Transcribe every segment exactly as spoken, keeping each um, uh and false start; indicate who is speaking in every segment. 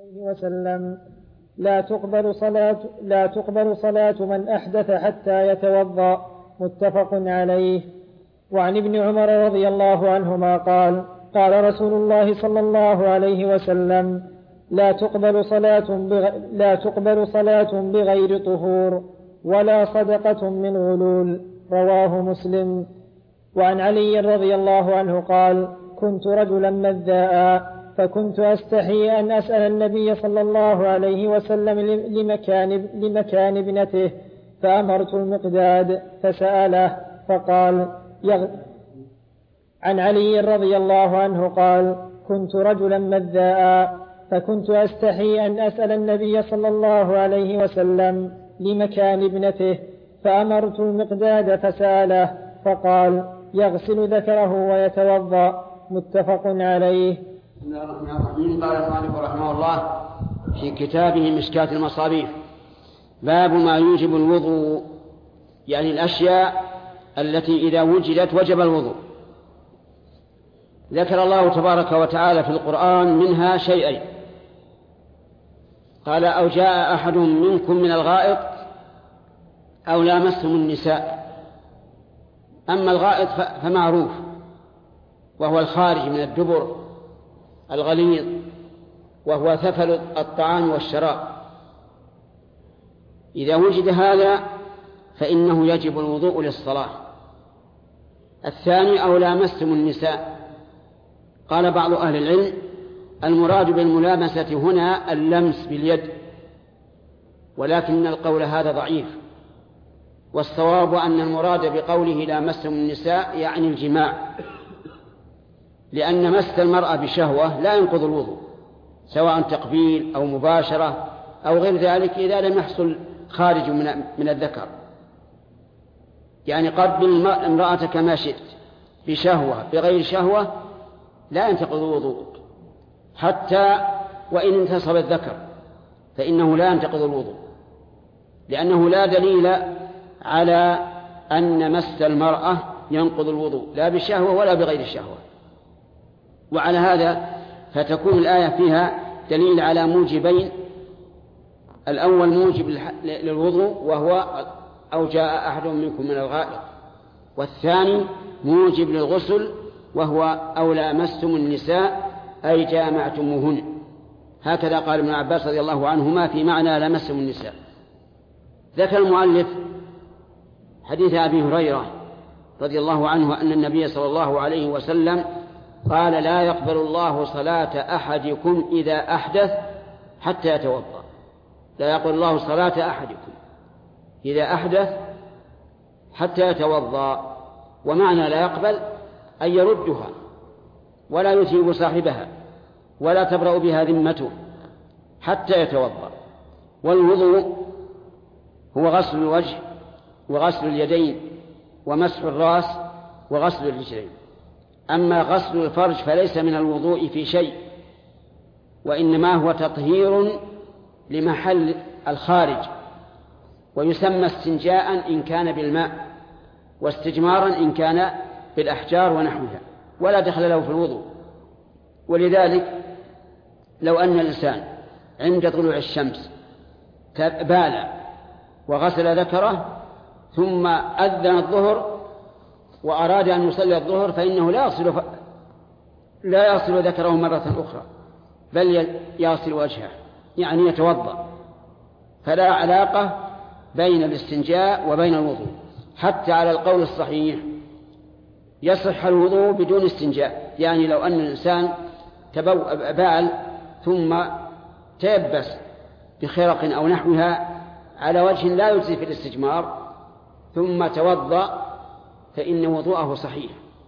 Speaker 1: عليه وسلم لا تقبل صلاة لا تقبل صلاة من أحدث حتى يتوضأ. متفق عليه. وعن ابن عمر رضي الله عنهما قال قال رسول الله صلى الله عليه وسلم لا تقبل صلاة بغ... لا تقبل صلاة بغير طهور ولا صدقة من غلول. رواه مسلم. وعن علي رضي الله عنه قال كنت رجلا مذاء فكنت أستحي أن أسأل النبي صلى الله عليه وسلم لمكان, لمكان ابنته فأمرت المقداد فسأله فقال يغ... عن علي رضي الله عنه قال كنت رجلا مذاء فكنت أستحي أن أسأل النبي صلى الله عليه وسلم لمكان ابنته فأمرت المقداد فسأله فقال يغسل ذكره ويتوضأ. متفق عليه.
Speaker 2: بسم الله الرحمن الرحيم. قال المؤلف رحمه الله في كتابه مشكاة المصابيح باب ما يوجب الوضوء، يعني الأشياء التي إذا وجدت وجب الوضوء. ذكر الله تبارك وتعالى في القرآن منها شيئين، قال أو جاء أحد منكم من الغائط أو لامستم النساء. أما الغائط فمعروف وهو الخارج من الدبر الغليظ وهو ثفل الطعام والشراب. إذا وجد هذا فإنه يجب الوضوء للصلاة. الثاني أو لامستم النساء. قال بعض أهل العلم المراد بالملامسة هنا اللمس باليد، ولكن القول هذا ضعيف، والصواب أن المراد بقوله لامستم النساء يعني الجماع، لأن مس المرأة بشهوة لا ينقض الوضوء سواء تقبيل أو مباشرة أو غير ذلك إذا لم يحصل خارج من الذكر. يعني قبل امرأتك ما شئت بشهوة بغير شهوة لا ينتقض وضوءك، حتى وإن انتصب الذكر فإنه لا ينتقض الوضوء، لأنه لا دليل على أن مس المرأة ينقض الوضوء لا بالشهوة ولا بغير الشهوة. وعلى هذا فتكون الآية فيها دليل على موجبين: الأول موجب للوضوء وهو أو جاء أحد منكم من الغائط، والثاني موجب للغسل وهو أو لامستم النساء أي جامعتموهن. هكذا قال ابن عباس رضي الله عنهما في معنى لامستم النساء. ذكر المؤلف حديث أبي هريرة رضي الله عنه أن النبي صلى الله عليه وسلم قال لا يقبل الله صلاة أحدكم إذا أحدث حتى يتوضأ. لا يقبل الله صلاة أحدكم إذا أحدث حتى يتوضأ. ومعنى لا يقبل أن يردها ولا يثيب صاحبها ولا تبرأ بها ذمته حتى يتوضأ. والوضوء هو غسل الوجه وغسل اليدين ومسح الرأس وغسل الرجلين. أما غسل الفرج فليس من الوضوء في شيء، وإنما هو تطهير لمحل الخارج، ويسمى استنجاء إن كان بالماء واستجمارا إن كان بالأحجار ونحوها، ولا دخل له في الوضوء. ولذلك لو أن الإنسان عند طلوع الشمس بال وغسل ذكره ثم أذن الظهر وأراد أن يصلي الظهر فإنه لا يصل ف... لا يصل ذكره مرة أخرى، بل يصل وجهه، يعني يتوضأ. فلا علاقة بين الاستنجاء وبين الوضوء، حتى على القول الصحيح يصح الوضوء بدون استنجاء. يعني لو أن الإنسان بال ثم تيبس بخرق أو نحوها على وجه لا يجزي في الاستجمار ثم توضأ فإن وضوءه صحيح،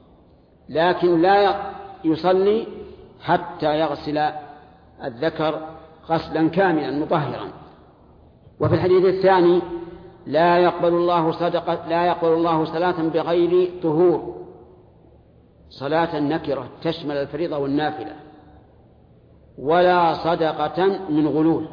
Speaker 2: لكن لا يصلي حتى يغسل الذكر غسلا كاملا مطهرا. وفي الحديث الثاني لا يقبل الله صدقة لا يقبل الله صلاة بغير طهور، صلاة نكرة تشمل الفريضة والنافلة، ولا صدقة من غلول.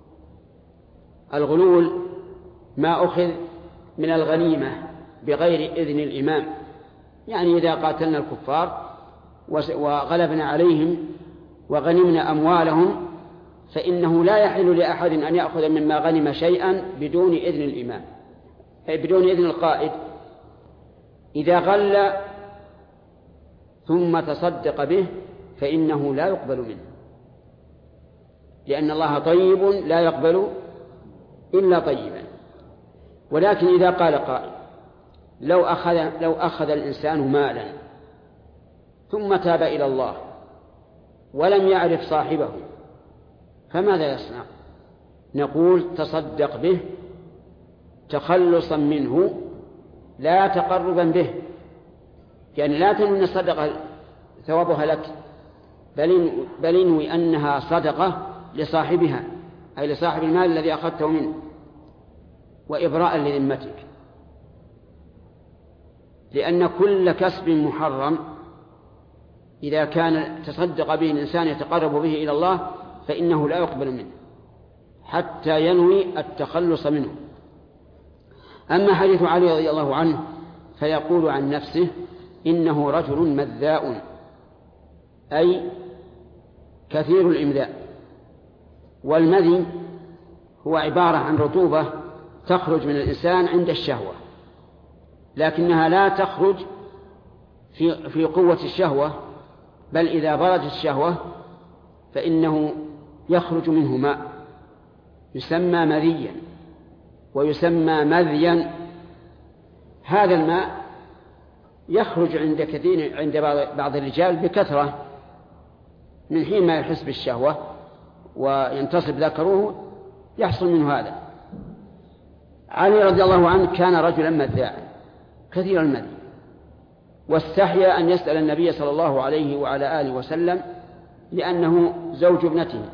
Speaker 2: الغلول ما أخذ من الغنيمة بغير إذن الإمام، يعني إذا قاتلنا الكفار وغلبنا عليهم وغنمنا أموالهم فإنه لا يحل لأحد أن يأخذ مما غنم شيئا بدون إذن الإمام، بدون إذن القائد. إذا غل ثم تصدق به فإنه لا يقبل منه، لأن الله طيب لا يقبل إلا طيبا. ولكن إذا قال قائل لو أخذ, لو أخذ الإنسان مالا ثم تاب إلى الله ولم يعرف صاحبه فماذا يصنع؟ نقول تصدق به تخلصا منه لا تقربا به، يعني لا تنوي أن الصدقة ثوابها لك، بل انوي أنها صدقة لصاحبها، أي لصاحب المال الذي أخذته منه، وإبراء لذمتك، لأن كل كسب محرم إذا كان تصدق به الإنسان يتقرب به إلى الله فإنه لا يقبل منه حتى ينوي التخلص منه. أما حديث علي رضي الله عنه فيقول عن نفسه إنه رجل مذاء، أي كثير الإمذاء. والمذي هو عبارة عن رطوبة تخرج من الإنسان عند الشهوة، لكنها لا تخرج في في قوة الشهوة، بل إذا بردت الشهوة فإنه يخرج منه ماء يسمى مذيا ويسمى مذيا. هذا الماء يخرج عند كثير عند بعض الرجال بكثرة، من حين ما يحس بالشهوة وينتصب ذكره يحصل منه هذا. علي رضي الله عنه كان رجلا مذاعا كثير المذي، واستحيا أن يسأل النبي صلى الله عليه وعلى آله وسلم لأنه زوج ابنته،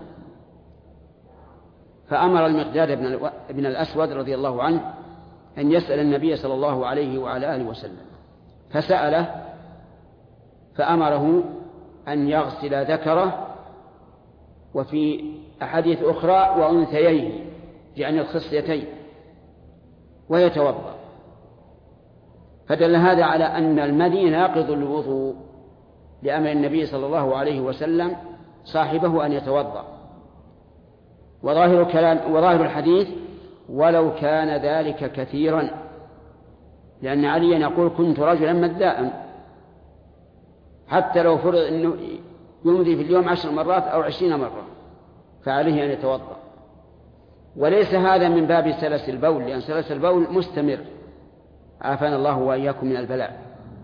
Speaker 2: فأمر المقداد بن الأسود رضي الله عنه أن يسأل النبي صلى الله عليه وعلى آله وسلم، فسأله فأمره أن يغسل ذكره، وفي أحاديث أخرى وأنثييه يعني الخصيتين، ويتوضأ. فدل هذا على أن المذي ناقض الوضوء لأمر النبي صلى الله عليه وسلم صاحبه أن يتوضأ. وظاهر كلام وظاهر الحديث ولو كان ذلك كثيرا، لأن عليا يقول كنت رجلا مذاء، حتى لو فرض أنه يمضي في اليوم عشر مرات أو عشرين مرة فعليه أن يتوضأ. وليس هذا من باب سلس البول، لأن سلس البول مستمر، عافانا الله وإياكم من البلاء.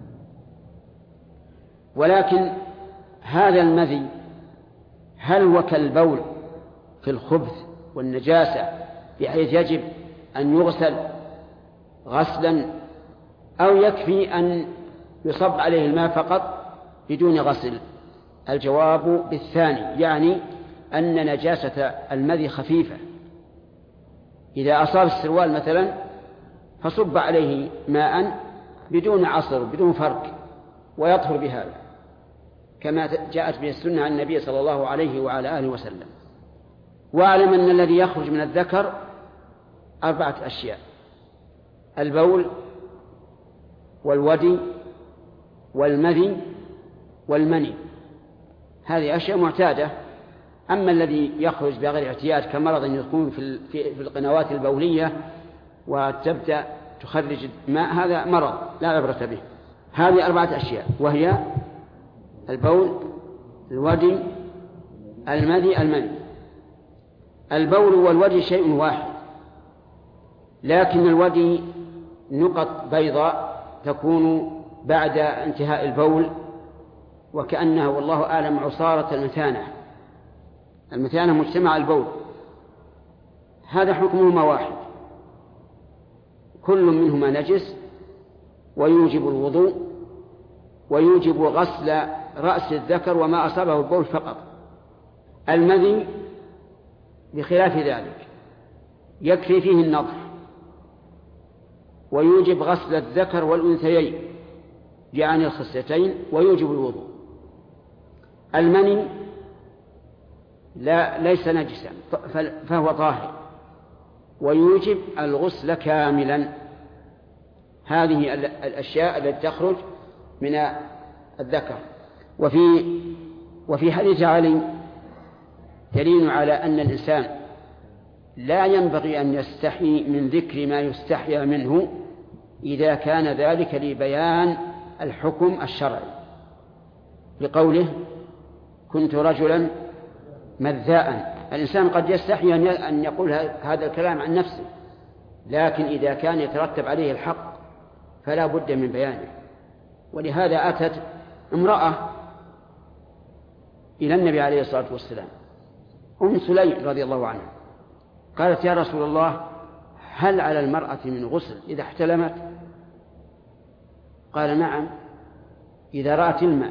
Speaker 2: ولكن هذا المذي هل هو كالبول في الخبث والنجاسة بحيث يجب أن يغسل غسلا، أو يكفي أن يصب عليه الماء فقط بدون غسل؟ الجواب بالثاني، يعني أن نجاسة المذي خفيفة، إذا أصاب السروال مثلا فصب عليه ماء بدون عصر بدون فرق ويطهر بهذا، كما جاءت به السنة عن النبي صلى الله عليه وعلى آله وسلم. واعلم أن الذي يخرج من الذكر أربعة أشياء: البول والودي والمذي والمني، هذه أشياء معتادة. أما الذي يخرج بغير اعتياد كمرض يكون في في القنوات البولية وتبدأ تخرج ماء، هذا مرض لا عبرة به. هذه أربعة أشياء، وهي البول الودي المذي المني. البول والودي شيء واحد، لكن الودي نقط بيضاء تكون بعد انتهاء البول، وكأنها والله أعلم عصارة المثانة، المثانة مجتمع البول، هذا حكمهما واحد، كل منهما نجس ويوجب الوضوء ويوجب غسل رأس الذكر وما أصابه البول فقط. المذي بخلاف ذلك يكفي فيه النضح ويوجب غسل الذكر والأنثيين يعني الخصيتين ويوجب الوضوء. المني لا ليس نجسا فهو طاهر ويوجب الغسل كاملا. هذه الأشياء التي تخرج من الذكر. وفي وفي حديث علي دليل على أن الإنسان لا ينبغي أن يستحي من ذكر ما يستحيا منه إذا كان ذلك لبيان الحكم الشرعي، لقوله كنت رجلا مذاء. الإنسان قد يستحي أن يقول هذا الكلام عن نفسه، لكن إذا كان يترتب عليه الحق فلا بد من بيانه. ولهذا أتت امرأة إلى النبي عليه الصلاة والسلام، أم سليم رضي الله عنها، قالت يا رسول الله هل على المرأة من غسل إذا احتلمت؟ قال نعم إذا رأت الماء.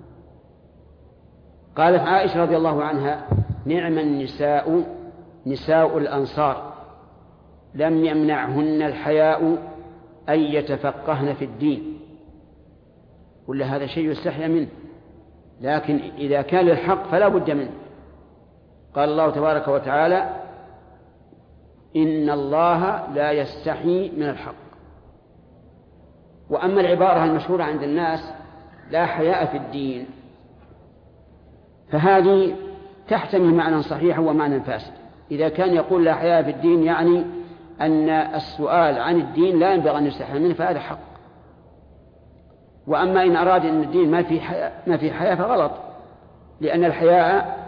Speaker 2: قالت عائشة رضي الله عنها نعم النساء نساء الأنصار لم يمنعهن الحياء أن يتفقهن في الدين. ولا هذا شيء يستحيا منه، لكن إذا كان للحق فلا بد منه. قال الله تبارك وتعالى إن الله لا يستحي من الحق. وأما العبارة المشهورة عند الناس لا حياء في الدين فهذه تحتمل معنى صحيح ومعنى فاسد. إذا كان يقول لا حياء في الدين يعني أن السؤال عن الدين لا ينبغي أن يستحي منه فهذا حق. وأما إن أراد أن الدين ما في حياء, ما في حياء فغلط، لأن الحياء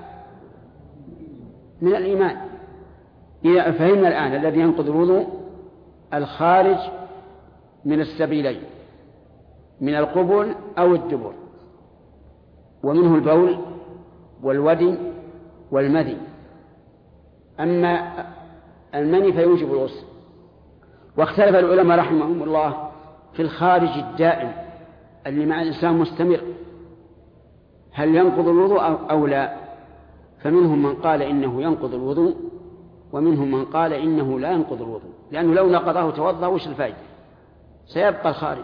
Speaker 2: من الإيمان. إذا فهمنا الآن الذي ينقض الوضوء الخارج من السبيلين، من القبل أو الدبر، ومنه البول والودي والمذي. أما المني فيوجب الغسل. واختلف العلماء رحمهم الله في الخارج الدائم اللي مع الإنسان مستمر هل ينقض الوضوء أو لا. فمنهم من قال إنه ينقض الوضوء، ومنهم من قال إنه لا ينقض الوضوء، لأنه لو نقضه توضأ وش الفائدة، سيبقى الخارج.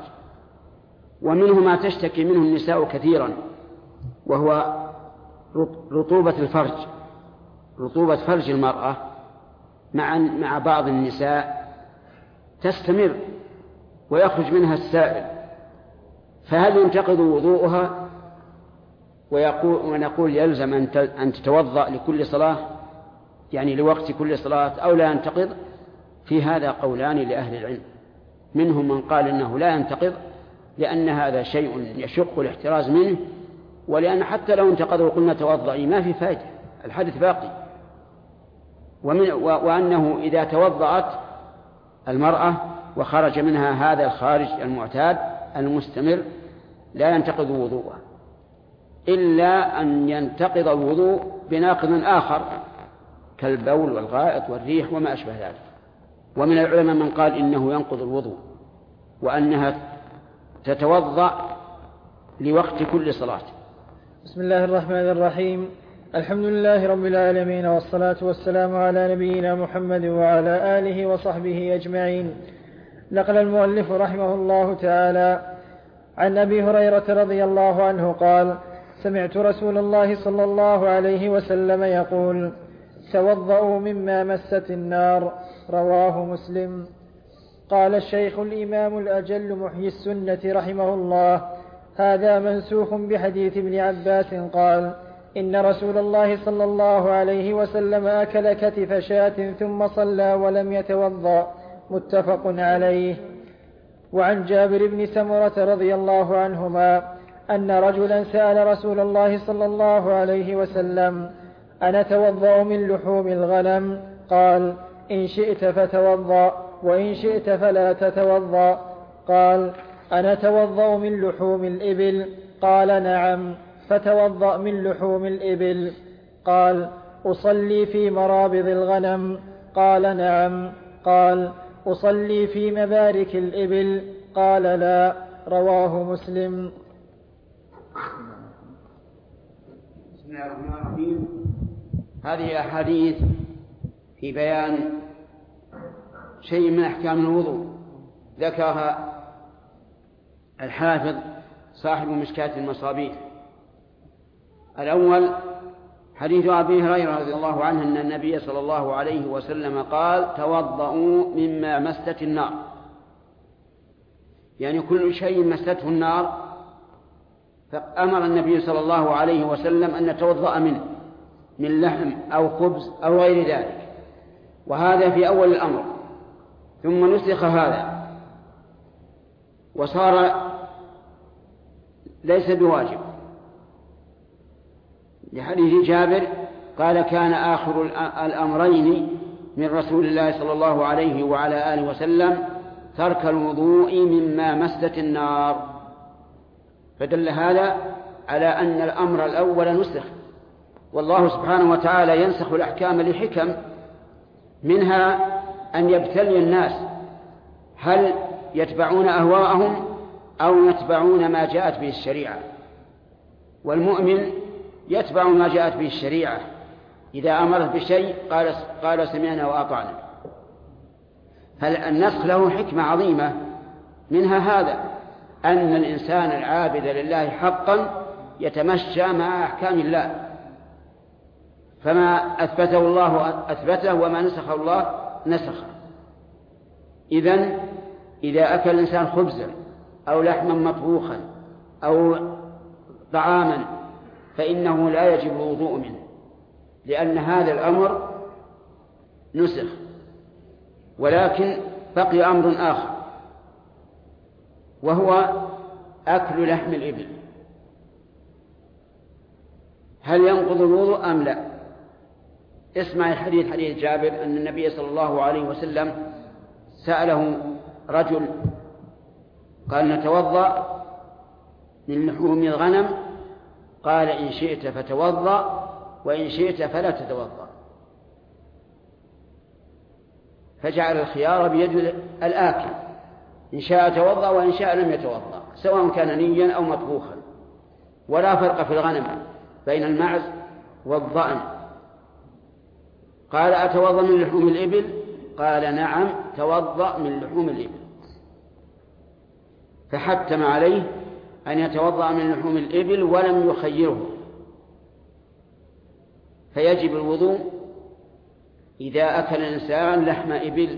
Speaker 2: ومنهم ما تشتكي منه النساء كثيرا وهو رطوبة الفرج، رطوبة فرج المرأة مع مع بعض النساء تستمر ويخرج منها السائل، فهل ينتقض وضوءها ويقول ونقول يلزم أن تتوضأ لكل صلاة يعني لوقت كل صلاة أو لا ينتقض؟ في هذا قولان لأهل العلم. منهم من قال إنه لا ينتقض لأن هذا شيء يشق الاحتراز منه، ولأن حتى لو انتقض وقلنا توضئي ما في فائدة، الحدث باقي. ومن وأنه إذا توضأت المرأة وخرج منها هذا الخارج المعتاد المستمر لا ينتقض وضوءها، إلا أن ينتقض الوضوء بناقض آخر كالبول والغائط والريح وما أشبه ذلك. ومن العلماء من قال إنه ينقض الوضوء وأنها تتوضأ لوقت كل صلاة.
Speaker 1: بسم الله الرحمن الرحيم. الحمد لله رب العالمين، والصلاة والسلام على نبينا محمد وعلى آله وصحبه أجمعين. نقل المؤلف رحمه الله تعالى عن أبي هريرة رضي الله عنه قال: سمعت رسول الله صلى الله عليه وسلم يقول: توضؤوا مما مست النار. رواه مسلم. قال الشيخ الإمام الأجل محيي السنة رحمه الله: هذا منسوخ بحديث ابن عباس قال: إن رسول الله صلى الله عليه وسلم أكل كتف شاة ثم صلى ولم يتوضأ. متفق عليه. وعن جابر بن سمرة رضي الله عنهما أن رجلا سأل رسول الله صلى الله عليه وسلم: أنا توضأ من لحوم الغنم؟ قال: إن شئت فتوضأ، وإن شئت فلا تتوضأ. قال: أنا توضأ من لحوم الإبل؟ قال: نعم، فتوضأ من لحوم الإبل. قال: أصلي في مرابض الغنم؟ قال: نعم. قال: أصلي في مبارك الإبل؟ قال: لا. رواه مسلم.
Speaker 2: بسم الله الرحمن الرحيم. هذه أحاديث في بيان شيء من أحكام الوضوء ذكرها الحافظ صاحب مشكاة المصابيح. الأول حديث أبي هريرة رضي الله عنه أن النبي صلى الله عليه وسلم قال: توضؤوا مما مست النار، يعني كل شيء مسته النار فأمر النبي صلى الله عليه وسلم أن نتوضأ منه. من لحم أو خبز أو غير ذلك، وهذا في أول الأمر. ثم نسخ هذا وصار ليس بواجب، لحديث جابر قال كان آخر الأمرين من رسول الله صلى الله عليه وعلى آله وسلم ترك الوضوء مما مست النار، فدل هذا على أن الأمر الأول نسخ. والله سبحانه وتعالى ينسخ الأحكام لحكم، منها أن يبتلي الناس هل يتبعون أهواءهم أو يتبعون ما جاءت به الشريعة. والمؤمن يتبع ما جاءت به الشريعة، إذا أمرت بشيء قال, قال سمعنا وأطعنا. فالنسخ له حكمة عظيمة، منها هذا أن الإنسان العابد لله حقا يتمشى مع أحكام الله، فما أثبته الله أثبته وما نسخه الله نسخه. إذن إذا أكل الإنسان خبزا أو لحما مطبوخا أو طعاما فإنه لا يجب الوضوء منه، لأن هذا الأمر نسخ. ولكن بقي أمر آخر، وهو أكل لحم الإبل، هل ينقض الوضوء أم لا؟ اسمع الحديث، حديث جابر أن النبي صلى الله عليه وسلم سأله رجل قال نتوضأ من لحوم الغنم؟ قال إن شئت فتوضأ وإن شئت فلا تتوضأ، فجعل الخيار بيد الآكل، إن شاء توضأ وإن شاء لم يتوضأ، سواء كان نيا أو مطبوخا. ولا فرق في الغنم بين المعز والضأن. قال أتوضأ من لحوم الإبل؟ قال نعم توضأ من لحوم الإبل. فحتم عليه أن يتوضأ من لحوم الإبل ولم يخيره. فيجب الوضوء إذا أكل الإنسان لحم إبل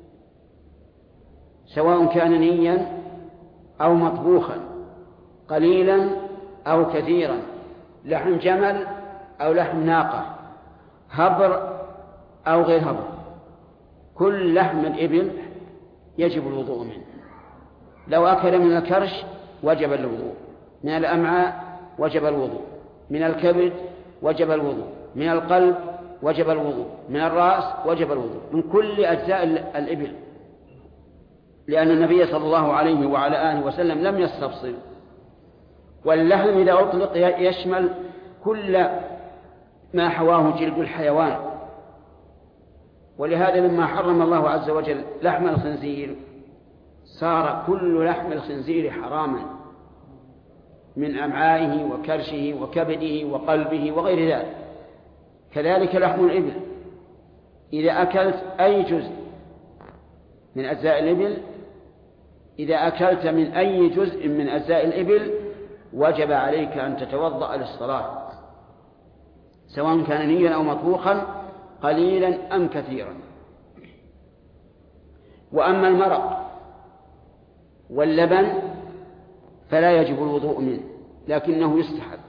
Speaker 2: سواء كان نيا أو مطبوخا، قليلا أو كثيرا، لحم جمل أو لحم ناقة، هبر أو غير هبر، كل لحم الإبل يجب الوضوء منه. لو أكل من الكرش وجب الوضوء، من الأمعاء وجب الوضوء، من الكبد وجب الوضوء، من القلب وجب الوضوء، من الرأس وجب الوضوء، من كل أجزاء الإبل، لأن النبي صلى الله عليه وعلى آله وسلم لم يستفصل. واللحم إذا أطلق يشمل كل ما حواه جلد الحيوان، ولهذا لما حرم الله عز وجل لحم الخنزير صار كل لحم الخنزير حراما، من أمعائه وكرشه وكبده وقلبه وغير ذلك. كذلك لحم الإبل، إذا أكلت أي جزء من أجزاء الإبل، إذا أكلت من أي جزء من أجزاء الإبل وجب عليك أن تتوضأ للصلاة، سواء كان نيا أو مطبوخا، قليلا أم كثيرا. وأما المرق واللبن فلا يجب الوضوء منه، لكنه يستحب.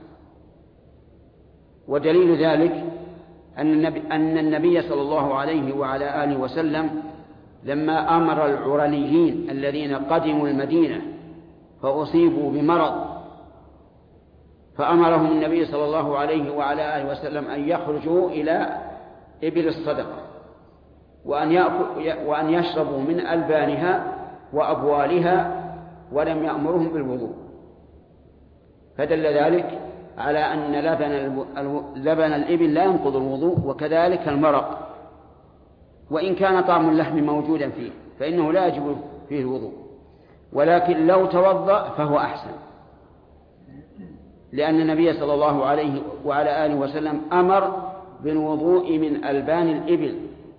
Speaker 2: ودليل ذلك أن النبي, أن النبي صلى الله عليه وعلى آله وسلم لما أمر العرنيين الذين قدموا المدينة فأصيبوا بمرض، فأمرهم النبي صلى الله عليه وعلى آله وسلم أن يخرجوا إلى إبل الصدقة وأن, وأن يشربوا من ألبانها وأبوالها، ولم يأمرهم بالوضوء. فدل ذلك على أن لبن, لبن الإبل لا ينقض الوضوء، وكذلك المرق وإن كان طعم اللحم موجودا فيه فإنه لا يجب فيه الوضوء، ولكن لو توضأ فهو أحسن، لأن النبي صلى الله عليه وعلى آله وسلم أمر بالوضوء من ألبان الإبل،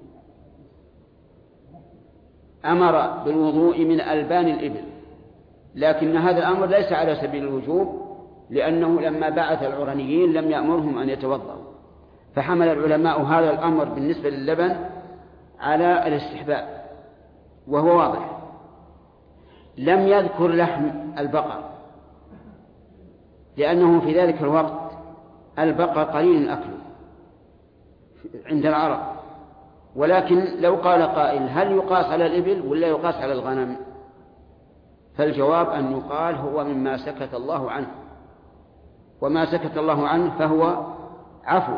Speaker 2: أمر بالوضوء من ألبان الإبل، لكن هذا الأمر ليس على سبيل الوجوب، لأنه لما بعث العرنيين لم يأمرهم أن يتوضأوا، فحمل العلماء هذا الأمر بالنسبة للبن على الاستحباب، وهو واضح. لم يذكر لحم البقر، لأنه في ذلك الوقت البقر قليل أكله، عند العرب. ولكن لو قال قائل هل يقاس على الإبل ولا يقاس على الغنم؟ فالجواب أن يقال هو مما سكت الله عنه، وما سكت الله عنه فهو عفو.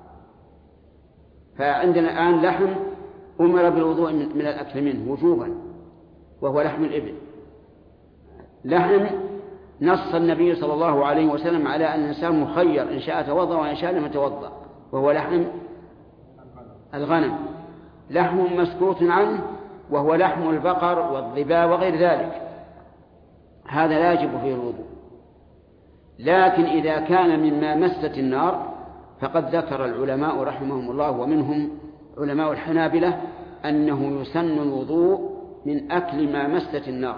Speaker 2: فعندنا الآن لحم أمر بالوضوء من الأكل منه وجوبا وهو لحم الإبل. لحم نص النبي صلى الله عليه وسلم على أن الإنسان مخير إن شاء توضأ وإن شاء لم يتوضأ، وهو لحم الغنم. لحم مسكوت عنه وهو لحم البقر والظباء وغير ذلك، هذا لا يجب فيه الوضوء. لكن إذا كان مما مست النار فقد ذكر العلماء رحمهم الله ومنهم علماء الحنابلة أنه يسن الوضوء من أكل ما مست النار.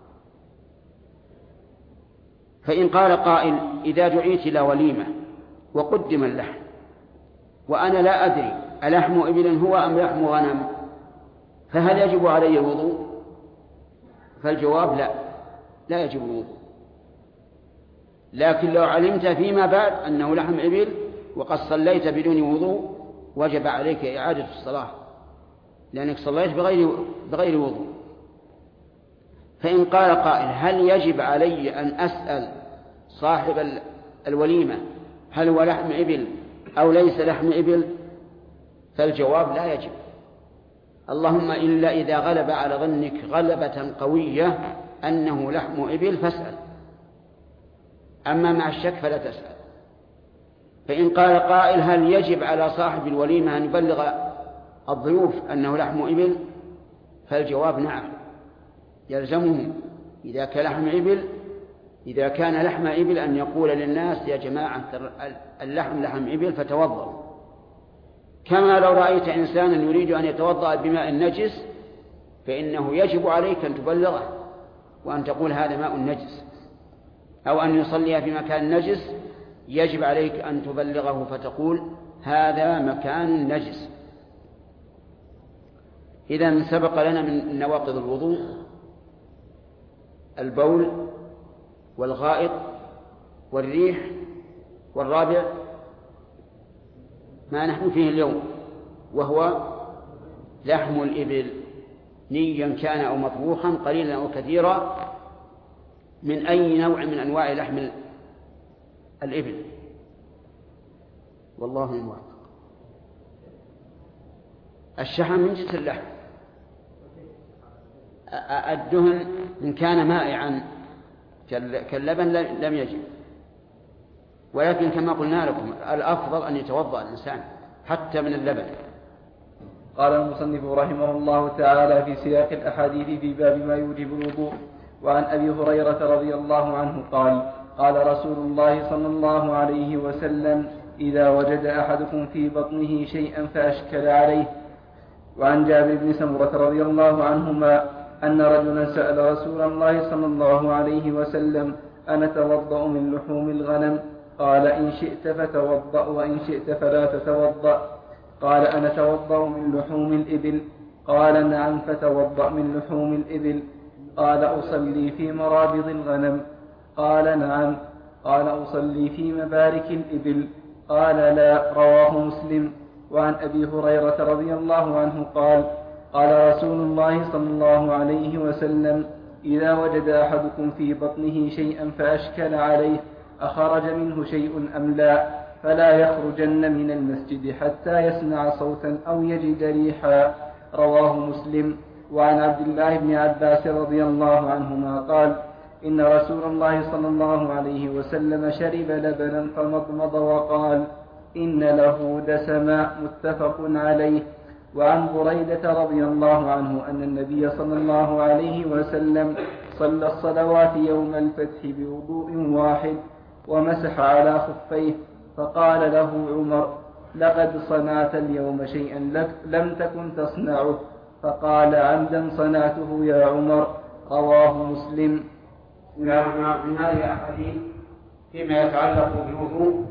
Speaker 2: فإن قال قائل إذا دعيت إلى وليمة وقدم اللحم وأنا لا أدري ألحم إبل هو أم لحم غنم فهل يجب علي الوضوء؟ فالجواب لا، لا يجب الوضوء. لكن لو علمت فيما بعد أنه لحم إبل وقد صليت بدون وضوء وجب عليك إعادة الصلاة، لأنك صليت بغير, بغير وضوء. فإن قال قائل هل يجب علي أن أسأل صاحب الوليمة هل هو لحم إبل أو ليس لحم إبل؟ فالجواب لا يجب، اللهم إلا إذا غلب على ظنك غلبة قوية أنه لحم إبل فاسأل، أما مع الشك فلا تسأل. فإن قال قائل هل يجب على صاحب الوليمة أن يبلغ الضيوف أنه لحم إبل؟ فالجواب نعم، يلزمهم إذا كان لحم إبل إذا كان لحم إبل أن يقول للناس يا جماعة اللحم لحم إبل فتوضأوا. كما لو رأيت إنسانا يريد أن يتوضأ بماء نجس فإنه يجب عليك أن تبلغه وأن تقول هذا ماء نجس، أو أن يصلي في مكان نجس يجب عليك أن تبلغه فتقول هذا مكان نجس. إذن سبق لنا من نواقض الوضوء البول والغائط والريح، والرابع ما نحن فيه اليوم وهو لحم الإبل نيا كان أو مطبوخا قليلا أو كثيرا من أي نوع من أنواع لحم الإبل، والله الموفق. الشحم من جنس اللحم، الدهن إن كان مائعا كاللبن لم يجب، ولكن كما قلنا لكم الأفضل أن يتوضأ الإنسان حتى من اللبن.
Speaker 3: قال المصنف رحمه الله تعالى في سياق الأحاديث في باب ما يوجب الوضوء: وعن أبي هريرة رضي الله عنه قال: قال رسول الله صلى الله عليه وسلم: إذا وجد أحدكم في بطنه شيئا فأشكل عليه. وعن جابر بن سمرة رضي الله عنهما أن رجلا سأل رسول الله صلى الله عليه وسلم: أنا توضأ من لحوم الغنم؟ قال: إن شئت فتوضأ وإن شئت فلا تتوضأ. قال: أنا توضأ من لحوم الإبل؟ قال: نعم، فتوضأ من لحوم الإبل. قال: أصلي في مرابض الغنم؟ قال: نعم. قال: أصلي في مبارك الإبل؟ قال: لا. رواه مسلم. وعن أبي هريرة رضي الله عنه قال: قال رسول الله صلى الله عليه وسلم: إذا وجد أحدكم في بطنه شيئا فأشكل عليه أخرج منه شيء أم لا فلا يخرجن من المسجد حتى يسمع صوتا أو يجد ريحا. رواه مسلم. وعن عبد الله بن عباس رضي الله عنهما قال: إن رسول الله صلى الله عليه وسلم شرب لبنا فمضمض وقال: إن له دسما. متفق عليه. وعن بريدة رضي الله عنه أن النبي صلى الله عليه وسلم صلى الصلوات يوم الفتح بوضوء واحد ومسح على خفيه، فقال له عمر: لقد صنعت اليوم شيئا لم تكن تصنعه. فقال: عمدا صنعته يا عمر. رواه مسلم.
Speaker 2: من هذه الأحاديث فيما يتعلق بالوضوء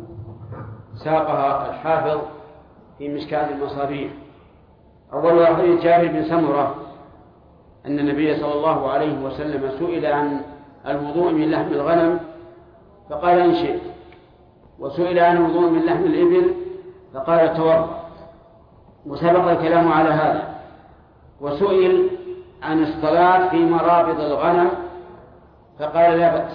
Speaker 2: ساقها الحافظ في مشكاة المصابيح. أول حديث جابر بن سمرة أن النبي صلى الله عليه وسلم سئل عن الوضوء من لحم الغنم فقال: إن شئت. وسئل عن الوضوء من لحم الإبل فقال: توضأ. وسبق الكلام على هذا. وسئل عن الصلاة في مرابض الغنم فقال لا بأس،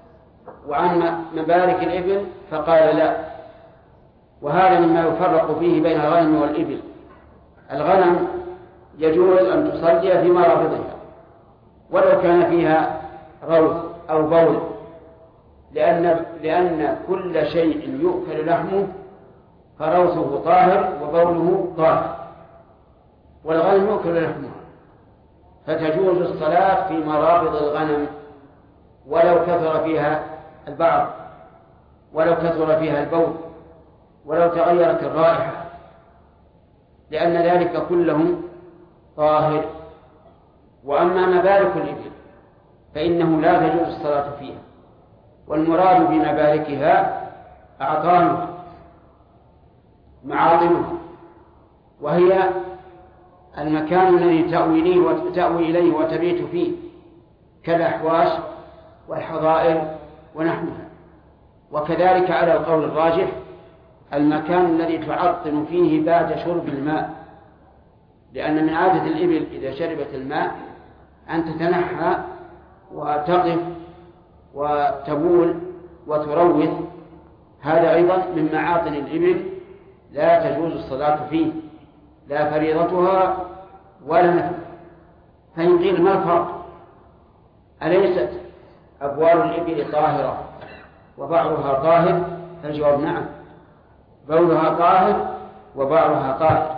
Speaker 2: وعن مبارك الإبل فقال لا. وهذا مما يفرق فيه بين الغنم والإبل. الغنم يجوز أن تصلي في مرابضها ولو كان فيها روث أو بول، لأن, لأن كل شيء يؤكل لحمه فروثه طاهر وبوله طاهر، والغنم يؤكل لحمها، فتجوز الصلاة في مرابض الغنم ولو كثر فيها البعض، ولو كثر فيها البول، ولو تغيرت الرائحة، لأن ذلك كله طاهر. وأما مبارك الإبل فإنه لا تجوز الصلاة فيها، والمراد بمباركها أعطانها معاطنها، وهي المكان الذي تأوي إليه وتبيت فيه كالأحواش والحظائر ونحوها. وكذلك على القول الراجح المكان الذي تعطن فيه بعد شرب الماء، لأن من عادة الإبل إذا شربت الماء أن تتنحى وتقف وتبول وتروث. هذا أيضا من معاطن الإبل لا تجوز الصلاة فيه، لا فريضتها ولا نفلها. فإن قيل ما الفرق؟ أليست أبوال الإبل طاهرة وبعضها طاهر؟ فالجواب نعم، بولها طاهر وبعضها طاهر.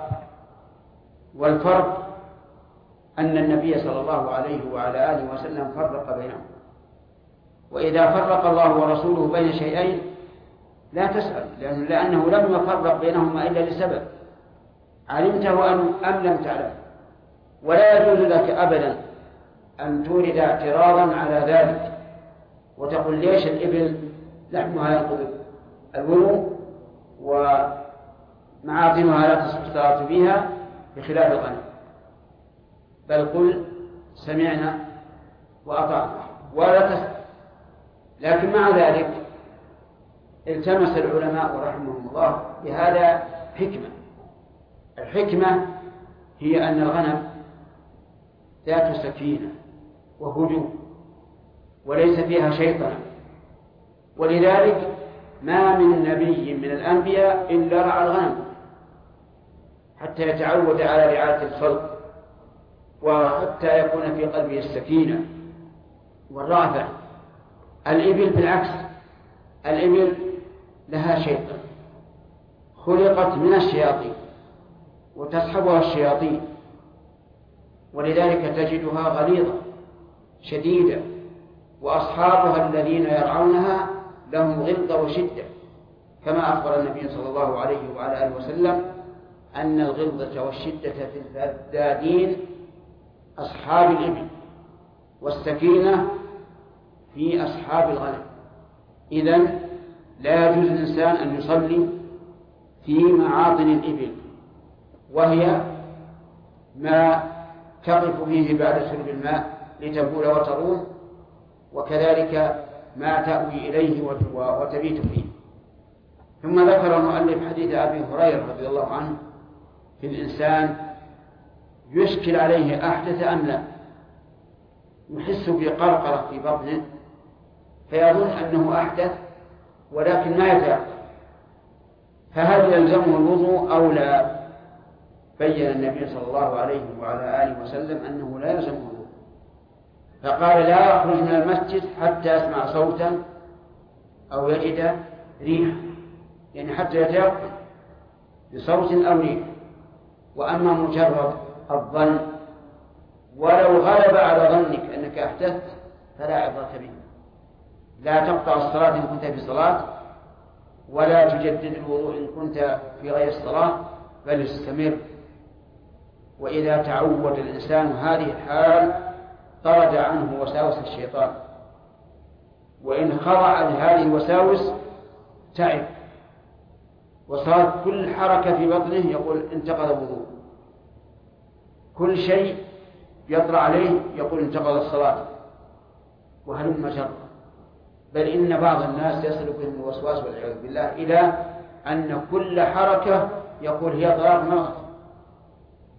Speaker 2: والفرق أن النبي صلى الله عليه وعلى آله وسلم فرق بينهم، وإذا فرق الله ورسوله بين شيئين لا تسأل، لأنه لم يفرق بينهما إلا لسبب علمته أم لم تعلم. ولا يجوز لك أبدا أن تورد اعتراضا على ذلك وتقول ليش الإبل لحمها ينقض الوضوء ومعاطنها لا تصح الصلاة فيها بخلاف الغنم، بل قل سمعنا وأطعنا ولا تسأل. لكن مع ذلك التمس العلماء رحمهم الله بهذا حكمة. الحكمة هي أن الغنم ذات سكينة وهدوء وليس فيها شيطان، ولذلك ما من نبي من الأنبياء إلا رعى الغنم حتى يتعود على رعاية الخلق، وحتى يكون في قلبه السكينة والرأفة. الإبل بالعكس، الإبل لها شيطان، خلقت من الشياطين وتصحبها الشياطين، ولذلك تجدها غليظة شديدة، وأصحابها الذين يرعونها لهم غلظة وشدة، كما أخبر النبي صلى الله عليه وعلى آله وسلم أن الغلظة والشدة في الفدادين أصحاب الإبل، والسكينة في أصحاب الغنم. إذن لا يجوز الإنسان أن يصلي في معاطن الإبل، وهي ما تقف فيه بعد شرب الماء لتبول وتروح، وكذلك ما تأوي إليه وتبيت فيه. ثم ذكر المؤلف حديث أبي هريرة رضي الله عنه في الإنسان يشكل عليه أحدث أم لا، يحس بقرقرة في بطنه فيظن أنه أحدث ولكن ما يتيقن، فهل يلزمه الوضوء أو لا؟ بين النبي صلى الله عليه وعلى آله وسلم أنه لا يلزمه الوضوء، فقال لا يخرج من المسجد حتى يسمع صوتا أو يجد ريحا، يعني حتى يتيقن بصوت أو ريح. وأما مجرد الظن ولو غلب على ظنك أنك أحدثت فلا عبرة به، لا تقطع الصلاة إن كنت في صلاة، ولا تجدد الوضوء إن كنت في غير الصلاة، بل استمر. وإذا تعود الإنسان هذه الحال طرد عنه وساوس الشيطان، وإن خضع لهذه الوساوس تعب وصارت كل حركة في بطنه يقول انتقض الوضوء، كل شيء يطرأ عليه يقول انتقض الصلاة، وهلم جرا. بل إن بعض الناس يصل بهم الوسواس والعياذ بالله إلى أن كل حركة يقول هي طلاق موت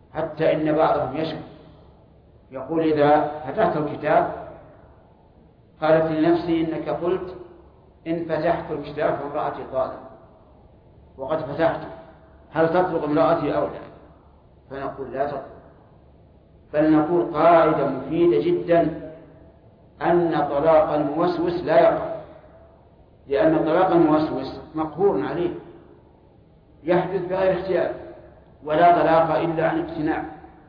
Speaker 2: حتى إن بعضهم يشك يقول إذا فتحت الكتاب قالت لنفسي إنك قلت إن فتحت الكتاب فامرأتي طالب وقد فتحته، هل تطلق امرأتي أو لا؟ فنقول لا تطلق، بل نقول قاعدة مفيدة جدا أن طلاق الموسوس لا يقع، لأن طلاق الموسوس مقهور عليه يحدث بغير اختيار، ولا طلاق إلا عن اقتناع.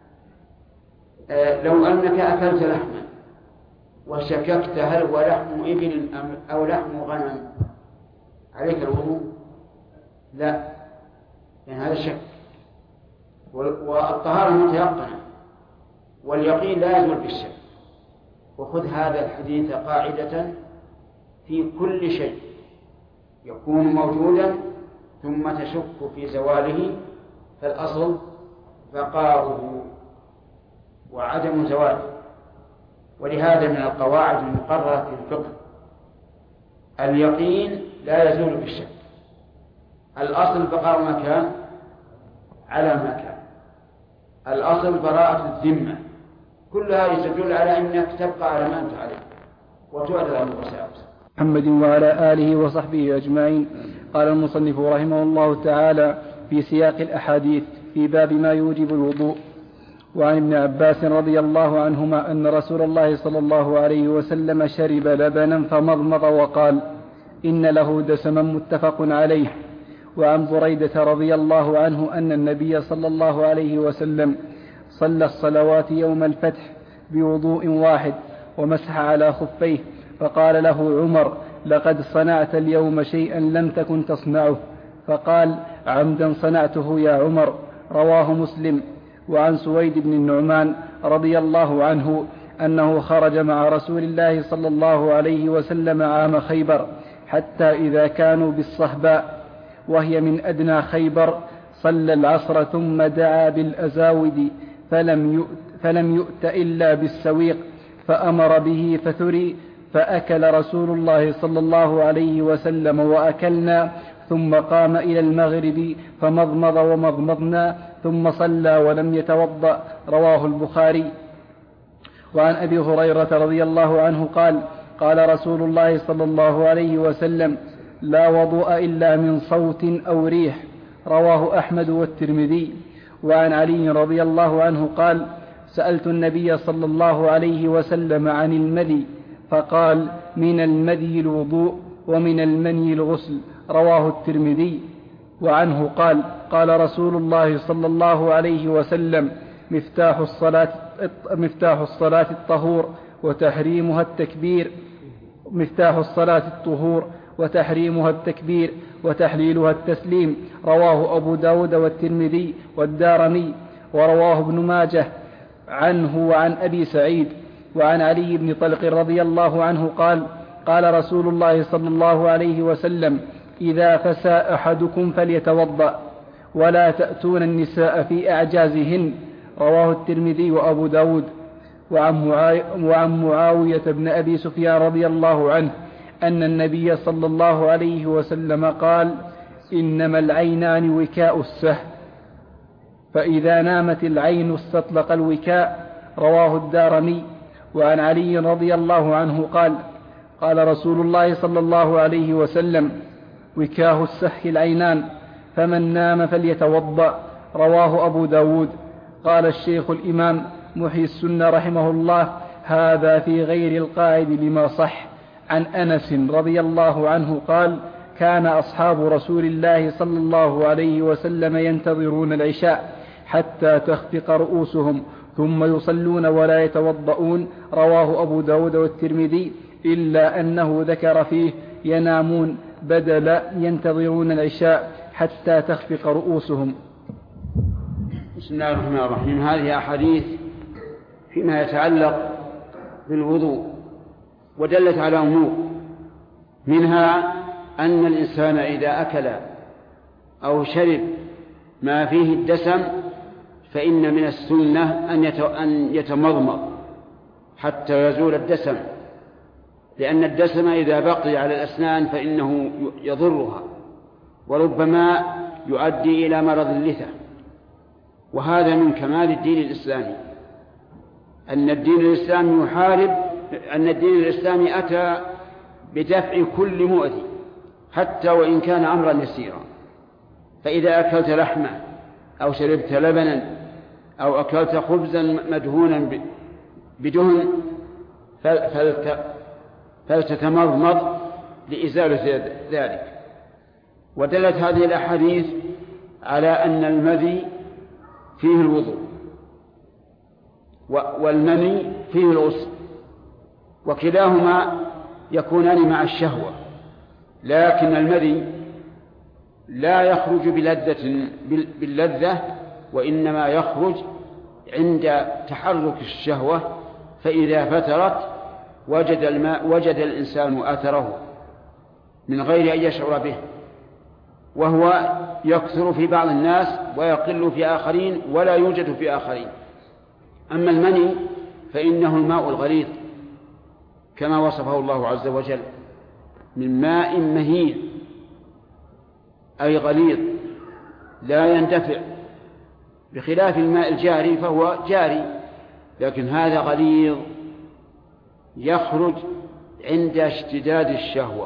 Speaker 2: آه لو أنك أكلت لحما وشككت هل هو لحم إبل أو لحم غنم عليك الوضوء؟ لا، يعني هذا شك، والطهارة متيقنة واليقين لا يزول بالشك. وخذ هذا الحديث قاعدة في كل شيء يكون موجودا ثم تشك في زواله، فالأصل بقاؤه وعدم زواله. ولهذا من القواعد المقررة في الفقه اليقين لا يزول بالشك، الأصل بقاء ما كان على ما كان، الأصل براءة الذمة، كل هذه تدل على أنك تبقى على ما أنت عليه وتعرض عن الوساوس.
Speaker 4: محمد وعلى آله وصحبه أجمعين. قال المصنف رحمه الله تعالى في سياق الأحاديث في باب ما يوجب الوضوء: وعن ابن عباس رضي الله عنهما أن رسول الله صلى الله عليه وسلم شرب لبنا فمضمض وقال: إن له دسما، متفق عليه. وعن بريدة رضي الله عنه أن النبي صلى الله عليه وسلم صلى الصلوات يوم الفتح بوضوء واحد ومسح على خفيه، فقال له عمر: لقد صنعت اليوم شيئا لم تكن تصنعه، فقال: عمدا صنعته يا عمر. رواه مسلم. وعن سويد بن النعمان رضي الله عنه أنه خرج مع رسول الله صلى الله عليه وسلم عام خيبر، حتى إذا كانوا بالصهباء وهي من أدنى خيبر صلى العصر ثم دعا بالأزاود فلم يؤت, فلم يؤت إلا بالسويق، فأمر به فثري، فأكل رسول الله صلى الله عليه وسلم وأكلنا، ثم قام إلى المغرب فمضمض ومضمضنا، ثم صلى ولم يتوضأ. رواه البخاري. وعن أبي هريرة رضي الله عنه قال: قال رسول الله صلى الله عليه وسلم: لا وضوء إلا من صوت أو ريح. رواه أحمد والترمذي. وعن علي رضي الله عنه قال: سألت النبي صلى الله عليه وسلم عن المذي، فقال: من المذي الوضوء ومن المني الغسل. رواه الترمذي. وعنه قال: قال رسول الله صلى الله عليه وسلم: مفتاح الصلاة مفتاح الصلاة الطهور وتحريمها التكبير مفتاح الصلاة الطهور وتحريمها التكبير وتحليلها التسليم. رواه أبو داود والترمذي والدارمي. ورواه ابن ماجه عنه وعن أبي سعيد. وعن علي بن طلق رضي الله عنه قال: قال رسول الله صلى الله عليه وسلم: إذا فسى أحدكم فليتوضأ ولا تأتون النساء في أعجازهن. رواه الترمذي وأبو داود. وعن معاوية بن أبي سفيان رضي الله عنه أن النبي صلى الله عليه وسلم قال: إنما العينان وكاء السهم، فإذا نامت العين استطلق الوكاء. رواه الدارمي. وعن علي رضي الله عنه قال: قال رسول الله صلى الله عليه وسلم: وكاه السح العينان، فمن نام فليتوضأ. رواه أبو داود. قال الشيخ الإمام محي السنة رحمه الله: هذا في غير القاعد لما صح. عن أنس رضي الله عنه قال: كان أصحاب رسول الله صلى الله عليه وسلم ينتظرون العشاء حتى تخفق رؤوسهم ثم يصلون ولا يتوضؤون. رواه أبو داود والترمذي، إلا أنه ذكر فيه ينامون بدل ينتظرون العشاء حتى تخفق رؤوسهم.
Speaker 2: بسم الله الرحمن الرحيم. هذه أحاديث فيما يتعلق بالوضوء، ودلت على أمور، منها أن الإنسان إذا أكل أو شرب ما فيه الدسم فإن من السنة أن يتمضمض حتى يزول الدسم، لأن الدسم إذا بقي على الأسنان فإنه يضرها وربما يؤدي إلى مرض اللثة. وهذا من كمال الدين الإسلامي، أن الدين الإسلامي يحارب أن الدين الإسلامي أتى بدفع كل مؤذي حتى وإن كان أمرا يسيرا. فإذا أكلت لحمة أو شربت لبنا أو أكلت خبزا مدهونا بدهن فلتتمضمض لإزالة ذلك. ودلت هذه الأحاديث على أن المذي فيه الوضوء والمني فيه الغسل، وكلاهما يكونان مع الشهوة، لكن المذي لا يخرج بلذة باللذة وإنما يخرج عند تحرك الشهوة، فإذا فترت وجد الماء وجد الإنسان أثره من غير أن يشعر به، وهو يكثر في بعض الناس ويقل في آخرين ولا يوجد في آخرين. أما المني فإنه الماء الغليظ كما وصفه الله عز وجل من ماء مهين أي غليظ لا يندفع، بخلاف الماء الجاري فهو جاري، لكن هذا غليظ يخرج عند اشتداد الشهوة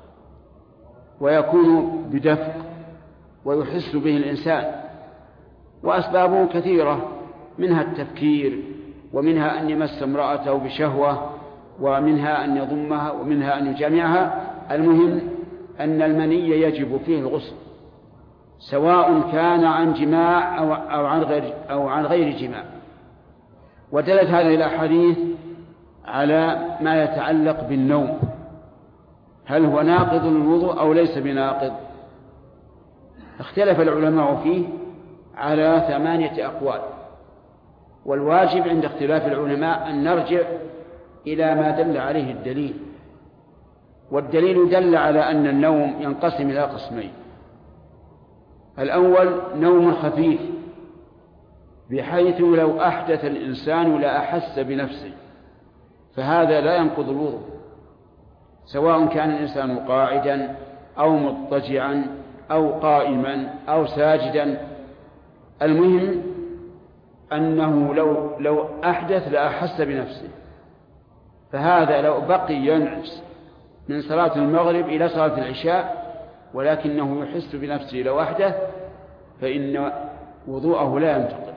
Speaker 2: ويكون بدفق ويحس به الإنسان. وأسبابه كثيرة، منها التفكير، ومنها أن يمس امرأته بشهوة، ومنها أن يضمها، ومنها أن يجامعها. المهم أن المني يجب فيه الغسل سواء كان عن جماع أو عن غير, أو عن غير جماع. ودلت هذه الأحاديث على ما يتعلق بالنوم، هل هو ناقض للوضوء أو ليس بناقض؟ اختلف العلماء فيه على ثمانية أقوال، والواجب عند اختلاف العلماء أن نرجع إلى ما دل عليه الدليل. والدليل دل على أن النوم ينقسم إلى قسمين: الأول نوم خفيف بحيث لو أحدث الإنسان لا أحس بنفسه، فهذا لا ينقض الوضوء سواء كان الإنسان قاعدا أو مضطجعا أو قائما أو ساجدا. المهم أنه لو, لو أحدث لا أحس بنفسه، فهذا لو بقي ينعس من صلاة المغرب إلى صلاة العشاء ولكنه يحس بنفسه لو أحدث فإن وضوءه لا ينتقض.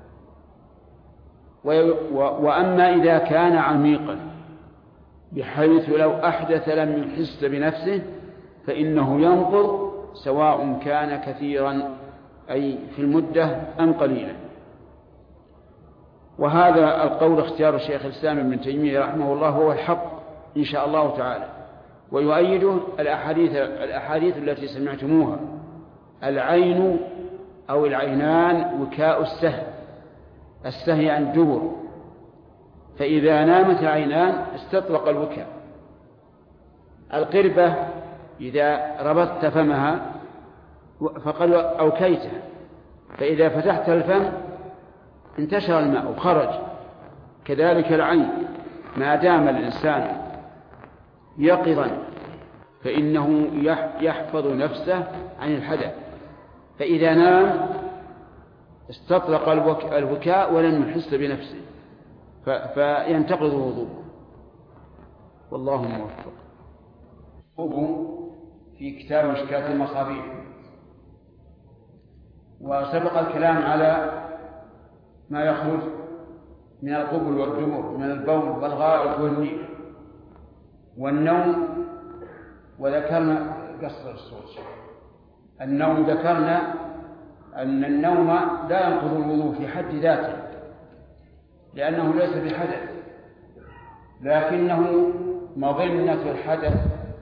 Speaker 2: وأما إذا كان عميقا بحيث لو أحدث لم يحس بنفسه فإنه ينقض سواء كان كثيرا أي في المدة أم قليلا. وهذا القول اختيار الشيخ الإسلام ابن تيمية رحمه الله هو الحق إن شاء الله تعالى، ويؤيده الأحاديث, الأحاديث التي سمعتموها: العين أو العينان وكاء السهي، السهي عن الدبر، فإذا نامت العينان استطلق الوكاء. القربة إذا ربطت فمها فقد أوكيتها، فإذا فتحت الفم انتشر الماء وخرج. كذلك العين ما دام الإنسان يقظا فإنه يحفظ نفسه عن الحدث، فإذا نام استطلق الوكاء ولم يحس بنفسه فينتقض الوضوء. والله موفق. في كتاب مشكاة المصابيح. وسبق الكلام على ما يخرج من القبل والدبر من البول والغائط والنيل والنوم. وذكرنا قصر الصوت النوم، ذكرنا أن النوم لا ينقض الوضوء في حد ذاته لأنه ليس بحدث، لكنه مظنة الحدث.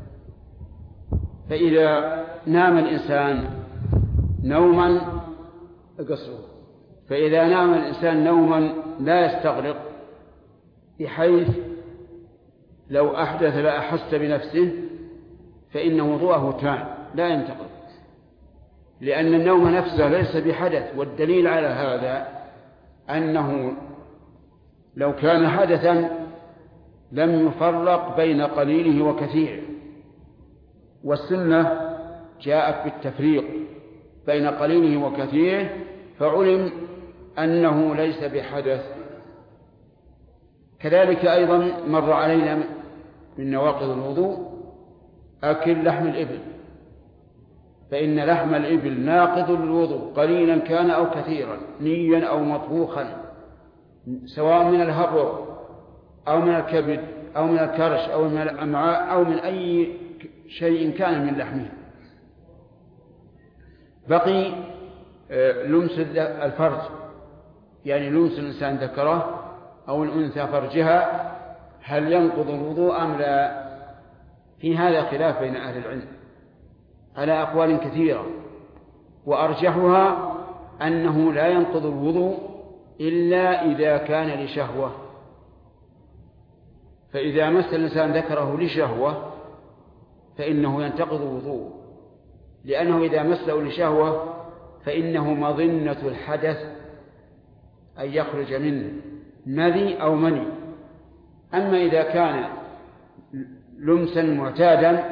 Speaker 2: فإذا نام الإنسان نوما قصره فإذا نام الإنسان نوما لا يستغرق بحيث لو أحدث لا أحس بنفسه فإن وضوءه تام لا ينتقض، لأن النوم نفسه ليس بحدث. والدليل على هذا أنه لو كان حدثا لم يفرق بين قليله وكثيره، والسنة جاءت بالتفريق بين قليله وكثيره، فعلم أنه ليس بحدث. كذلك أيضا مر علينا من نواقض الوضوء أكل لحم الإبل، فإن لحم الإبل ناقض للوضوء قليلا كان أو كثيرا، نيا أو مطبوخا، سواء من الهبر أو من الكبد أو من الكرش أو من الأمعاء أو من أي شيء كان من لحمه. بقي لمس الفرج، يعني لمس الإنسان ذكره أو الأنثى فرجها، هل ينقض الوضوء أم لا؟ في هذا خلاف بين أهل العلم على أقوال كثيرة، وأرجحها أنه لا ينقض الوضوء إلا إذا كان لشهوة. فإذا مس الإنسان ذكره لشهوة فإنه ينتقض الوضوء، لأنه إذا مسه لشهوة فإنه مظنة الحدث أن يخرج منه مذي أو مني. أما إذا كان لمسا معتادا،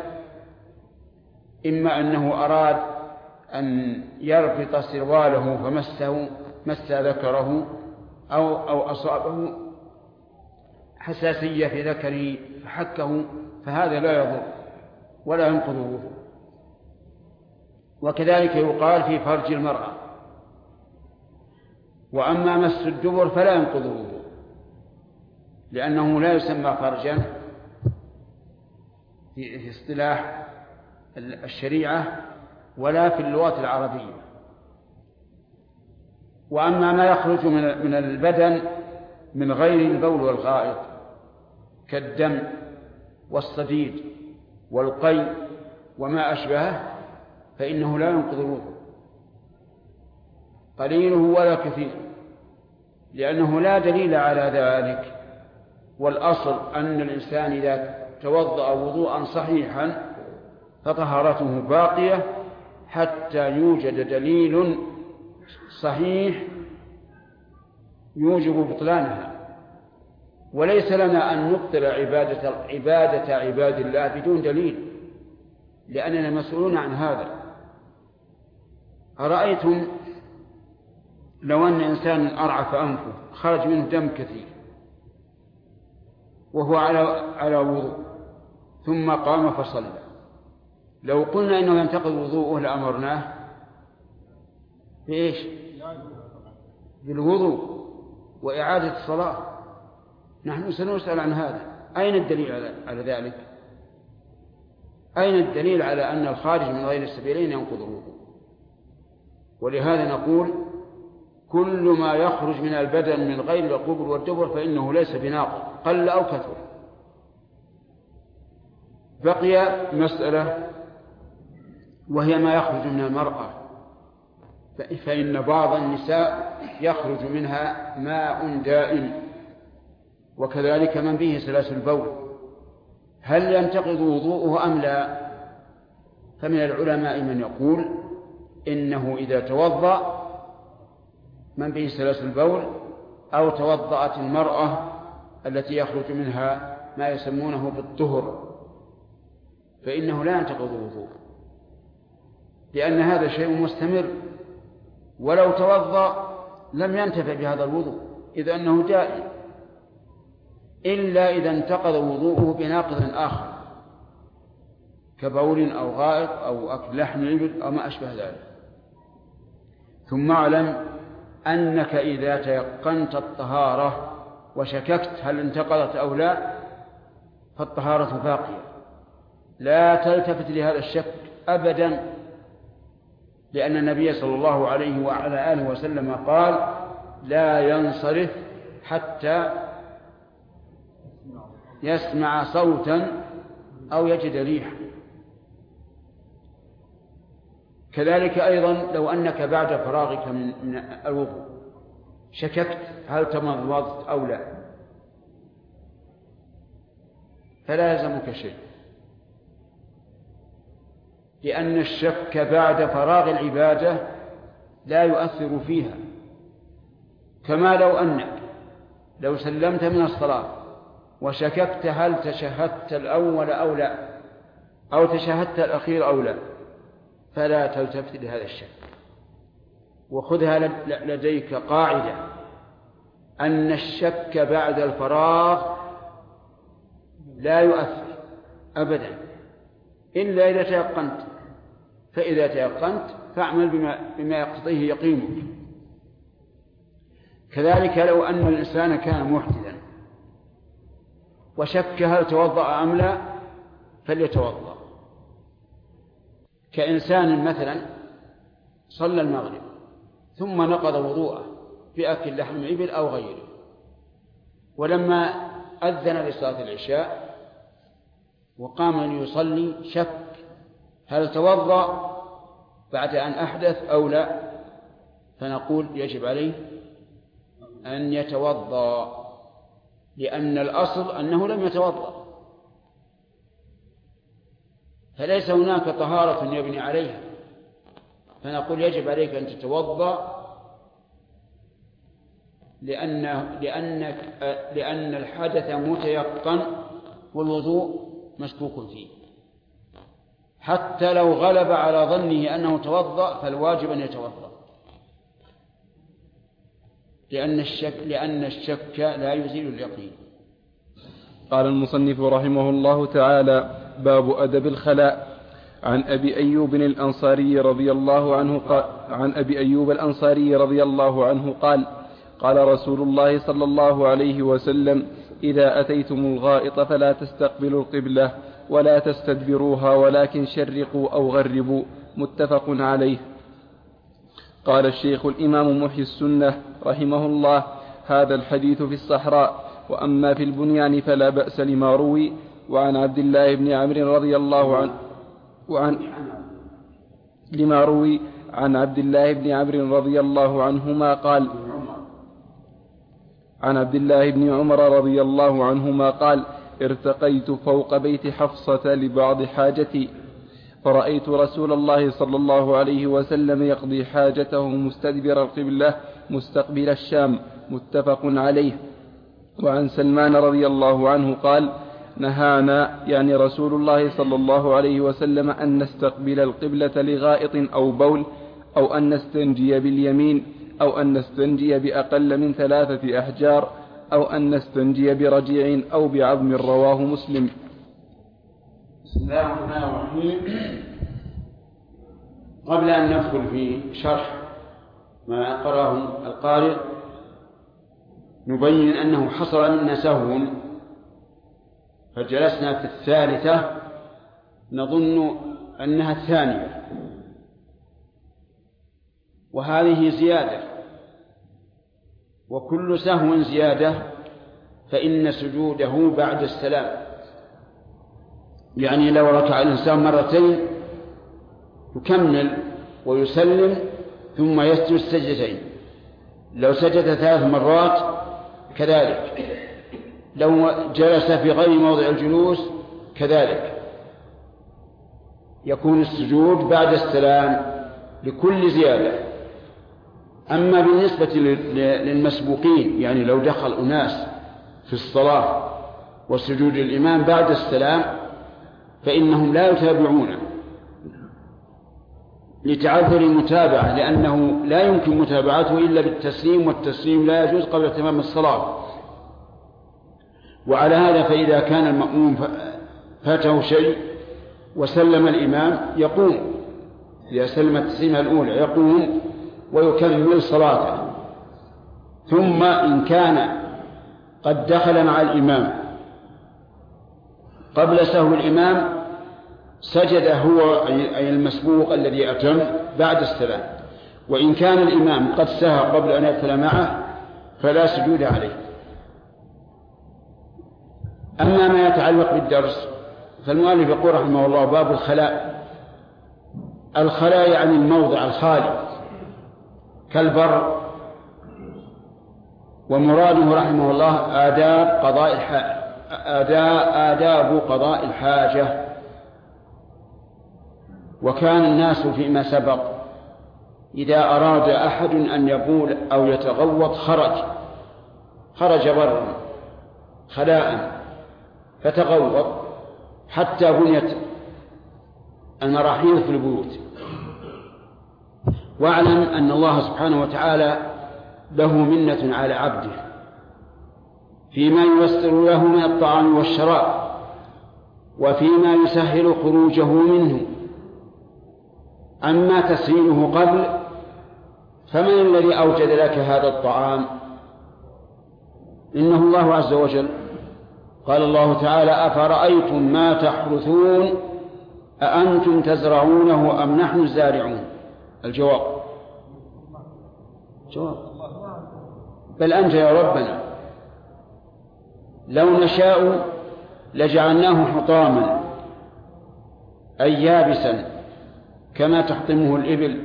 Speaker 2: إما أنه أراد أن يربط سرواله فمسه مس ذكره أو, أو أصابه حساسية في ذكره فحكه، فهذا لا يضر ولا ينقض الوضوء. وكذلك يقال في فرج المرأة. وأما مس الدبر فلا ينقض الوضوء، لأنه لا يسمى فرجا في اصطلاح الشريعة ولا في اللغة العربية. وأما ما يخرج من البدن من غير البول والغائط كالدم والصديد والقي وما أشبهه فإنه لا ينقض الوضوء قليله ولا كثير، لأنه لا دليل على ذلك. والأصل أن الإنسان إذا توضأ وضوءا صحيحا فطهارته باقية حتى يوجد دليل صحيح يوجب بطلانها. وليس لنا أن نبطل عبادة, عبادة عباد الله بدون دليل، لأننا مسؤولون عن هذا. أرأيتم لو أن إنسان أرعف أنفه خرج منه دم كثير وهو على على وضوء ثم قام فصلى، لو قلنا إنه ينتقض وضوءه لأمرناه بإيش؟ بالوضوء وإعادة الصلاة. نحن سنسأل عن هذا. أين الدليل على ذلك؟ أين الدليل على أن الخارج من غير السبيلين ينقض الوضوء؟ ولهذا نقول كل ما يخرج من البدن من غير القبل والدبر فإنه ليس بناقض قل أو كثر. بقي مسألة وهي ما يخرج من المرأة، فإن بعض النساء يخرج منها ماء دائم، وكذلك من به سلاسل البول، هل ينتقض وضوءه أم لا؟ فمن العلماء من يقول إنه إذا توضأ من به سلاسل البول أو توضأت المرأة التي يخرج منها ما يسمونه بالطهر فإنه لا ينتقض الوضوء، لأن هذا شيء مستمر، ولو توضأ لم ينتفع بهذا الوضوء إذ أنه دائم، إلا إذا انتقض وضوءه بناقض آخر كبول أو غائط أو أكل لحم الإبل أو ما أشبه ذلك. ثم اعلم أنك إذا تيقنت الطهارة وشككت هل انتقضت أو لا فالطهارة باقية، لا تلتفت لهذا الشك أبدا، لأن النبي صلى الله عليه وعلى آله وسلم قال لا ينصرف حتى يسمع صوتا أو يجد ريحا. كذلك أيضا لو أنك بعد فراغك من الوضوء شككت هل تمضمضت أو لا فلا يلزمك شيء، لأن الشك بعد فراغ العبادة لا يؤثر فيها، كما لو أنك لو سلمت من الصلاة وشككت هل تشهدت الأول أو لا أو تشهدت الأخير أو لا فلا تلتفت لهذا الشك، وخذها لديك قاعدة أن الشك بعد الفراغ لا يؤثر أبدا إلا إذا تيقنت، فإذا تيقنت فاعمل بما, بما يقتضيه يقينك. كذلك لو أن الإنسان كان محدثا وشك هل توضأ أم لا فليتوضأ. كإنسان مثلا صلى المغرب ثم نقض وضوءه بأكل لحم إبل أو غيره، ولما أذن لصلاة العشاء وقام أن يصلي شك هل توضأ بعد أن أحدث أو لا، فنقول يجب عليه أن يتوضأ، لأن الأصل أنه لم يتوضأ، فليس هناك طهارة يبني عليها، فنقول يجب عليك أن تتوضأ لأن, لأن, لأن الحدث متيقن والوضوء مشكوك فيه. حتى لو غلب على ظنه أنه توضأ فالواجب أن يتوضأ، لأن الشك, لأن الشك لا يزيل اليقين.
Speaker 5: قال المصنف رحمه الله تعالى: باب أدب الخلاء. عن أبي أيوب الأنصاري رضي الله عنه قال عن أبي أيوب الأنصاري رضي الله عنه قال: قال رسول الله صلى الله عليه وسلم: إذا أتيتم الغائط فلا تستقبلوا القبلة ولا تستدبروها ولكن شرقوا أو غربوا. متفق عليه. قال الشيخ الإمام محيي السنة رحمه الله: هذا الحديث في الصحراء، وأما في البنيان فلا بأس لما روي. وعن عبد الله بن عمرو رضي الله عنه وعن لما روي عن عبد الله بن عمرو رضي الله عنهما قال عن عبد الله بن عمر رضي الله عنهما قال: ارتقيت فوق بيت حفصة لبعض حاجتي، فرأيت رسول الله صلى الله عليه وسلم يقضي حاجته مستدبر القبلة مستقبل الشام. متفق عليه. وعن سلمان رضي الله عنه قال: نهانا يعني رسول الله صلى الله عليه وسلم أن نستقبل القبلة لغائط أو بول، أو أن نستنجي باليمين، أو أن نستنجي بأقل من ثلاثة أحجار، أو أن نستنجي برجيع أو بعظم. رواه مسلم.
Speaker 2: بسم الله الرحمن الرحيم. قبل أن ندخل في شرح ما قرأه القارئ نبين أنه حصل منا سهو، فجلسنا في الثالثة نظن أنها الثانية، وهذه زيادة، وكل سهو زيادة فإن سجوده بعد السلام. يعني لو ركع الإنسان مرتين يكمل ويسلم ثم يسجد السجدتين، لو سجد ثلاث مرات كذلك، لو جلس في غير موضع الجلوس كذلك، يكون السجود بعد السلام لكل زيادة. أما بالنسبة للمسبوقين، يعني لو دخل أناس في الصلاة وسجود الإمام بعد السلام فإنهم لا يتابعونه لتعذر المتابعة، لأنه لا يمكن متابعته إلا بالتسليم، والتسليم لا يجوز قبل تمام الصلاة. وعلى هذا فإذا كان المأموم فاته شيء وسلم الإمام يقوم، إذا سلم التسليمة الأولى يقوم ويكمل صلاته. ثم إن كان قد دخل مع الإمام قبل سهو الإمام سجد هو أي المسبوق الذي أتم بعد السلام، وإن كان الإمام قد سهى قبل أن يدخل معه فلا سجود عليه. أما ما يتعلق بالدرس فالمؤلف يقول رحمه الله: باب الخلاء. الخلاء يعني الموضع الخالي كالبر، ومراده رحمه الله آداب قضاء الحاجة آداب قضاء الحاجة. وكان الناس فيما سبق إذا أراد أحد أن يبول أو يتغوط خرج خرج برا خلاء فتغوط، حتى بنيت المراحيض في البيوت. واعلم أن الله سبحانه وتعالى له منة على عبده فيما ييسر له من الطعام والشراب وفيما يسهل خروجه منه. أما تسهيله قبل فمن الذي أوجد لك هذا الطعام؟ إنه الله عز وجل. قال الله تعالى: أفرأيتم ما تحرثون أأنتم تزرعونه أم نحن الزارعون؟ الجواب جواب بل أنت يا ربنا، لو نشاء لجعلناه حطاما أي يابسا كما تحطمه الإبل،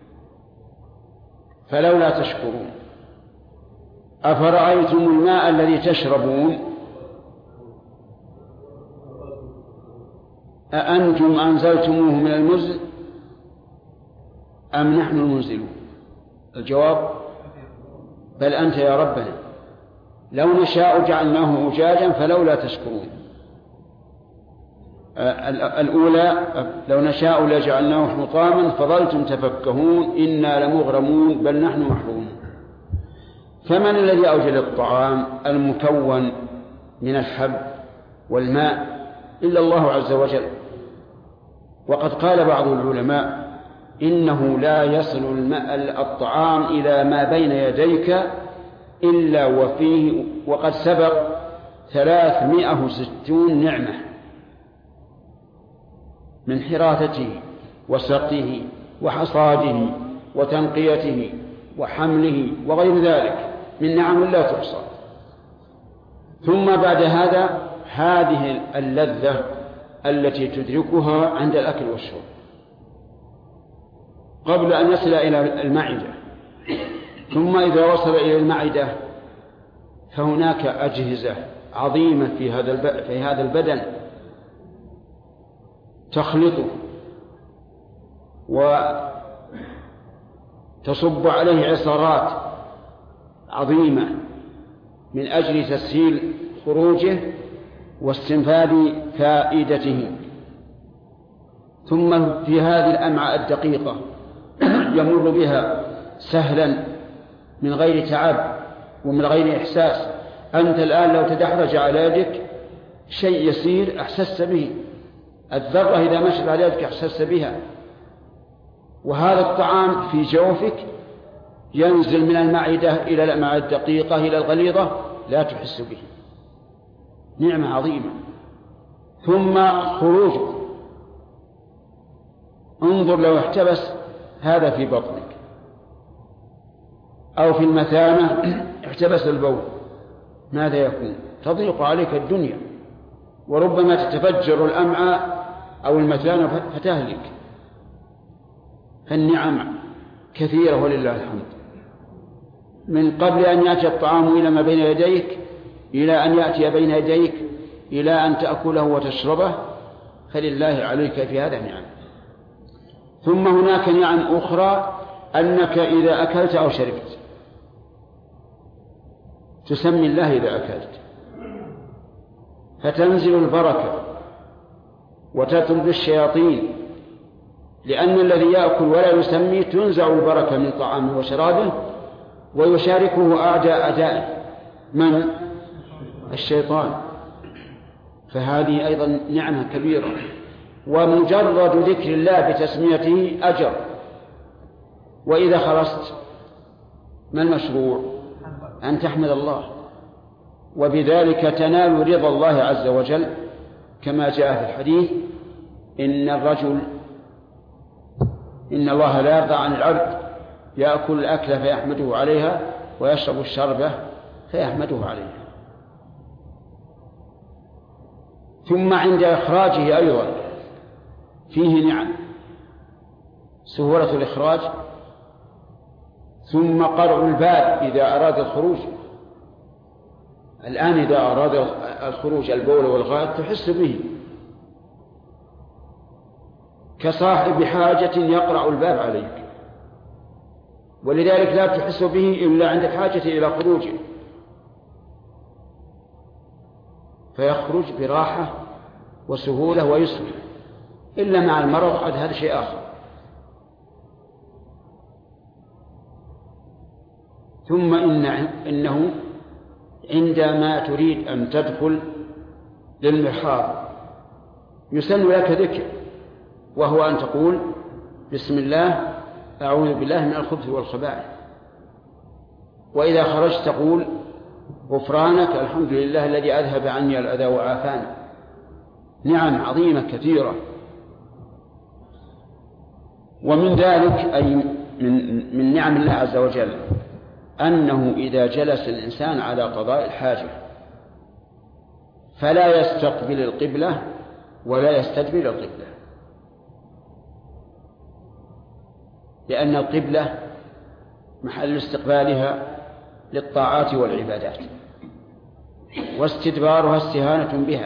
Speaker 2: فلولا تشكرون. أفرأيتم الماء الذي تشربون أأنتم أنزلتموه من المزن أم نحن المنزلون؟ الجواب بل أنت يا ربنا، لو نشاء جعلناه أجاجا فلولا تشكرون. الأولى لو نشاء لجعلناه حطاما فظلتم تفكهون إنا لمغرمون بل نحن محرومون. فمن الذي أوجد الطعام المكون من الحب والماء إلا الله عز وجل. وقد قال بعض العلماء إنه لا يصل الماء الطعام إلى ما بين يديك إلا وفيه وقد سبق ثلاثمائة وستون نعمة من حراثته وسقيه وحصاده وتنقيته وحمله وغير ذلك من نعم لا تحصى. ثم بعد هذا هذه اللذة التي تدركها عند الأكل والشرب قبل أن يصل إلى المعدة. ثم إذا وصل إلى المعدة فهناك أجهزة عظيمة في هذا في هذا البدن تخلطه وتصب عليه عصارات عظيمة من أجل تسهيل خروجه واستنفاذ فائدته. ثم في هذه الأمعاء الدقيقة يمر بها سهلا من غير تعب ومن غير إحساس. أنت الآن لو تدحرج على يدك شيء يسير أحسست به، الذرة إذا مشت على يدك أحسست بها. وهذا الطعام في جوفك ينزل من المعدة إلى الأمعاء الدقيقة إلى الغليظة لا تحس به. نعمة عظيمة. ثم خروجه، انظر لو احتبس هذا في بطنك أو في المثانة احتبس البول ماذا يكون؟ تضيق عليك الدنيا وربما تتفجر الأمعاء أو المثانة فتهلك. فالنعم كثيرة ولله الحمد. من قبل أن يأتي الطعام إلى ما بين يديك إلى أن يأتي بين يديك إلى أن تأكله وتشربه فلله عليك في هذا نعم. ثم هناك نعم أخرى أنك إذا أكلت أو شربت تسمي الله إذا أكلت فتنزل البركة وتطرد الشياطين، لأن الذي يأكل ولا يسمي تنزع البركة من طعامه وشرابه ويشاركه أعداء أعدائه من؟ الشيطان. فهذه أيضا نعمة كبيرة. ومجرد ذكر الله بتسميته أجر. وإذا خلصت ما المشروع؟ أن تحمد الله، وبذلك تنال رضا الله عز وجل كما جاء في الحديث إن الرجل إن الله لا يرضى عن العبد يأكل الأكل فيحمده عليها ويشرب الشربة فيحمده عليها. ثم عند إخراجه أيضا فيه نعم، سهولة الإخراج، ثم قرع البال إذا أراد الخروج. الآن إذا أراد الخروج البول والغائط تحس به كصاحب حاجة يقرع الباب عليك، ولذلك لا تحس به إلا عند الحاجة إلى خروجه فيخرج براحة وسهولة ويسر. إلا مع المرض عاد هذا شيء آخر. ثم إن إنه عندما تريد أن تدخل للمحراب يسن لك ذكر، وهو أن تقول بسم الله أعوذ بالله من الخبث والخبائث. وإذا خرجت تقول غفرانك الحمد لله الذي أذهب عني الأذى وعافاني. نعم عظيمة كثيرة. ومن ذلك أي من, من نعم الله عز وجل أنه إذا جلس الإنسان على قضاء الحاجة فلا يستقبل القبلة ولا يستدبر القبلة، لأن القبلة محل استقبالها للطاعات والعبادات، واستدبارها استهانة بها،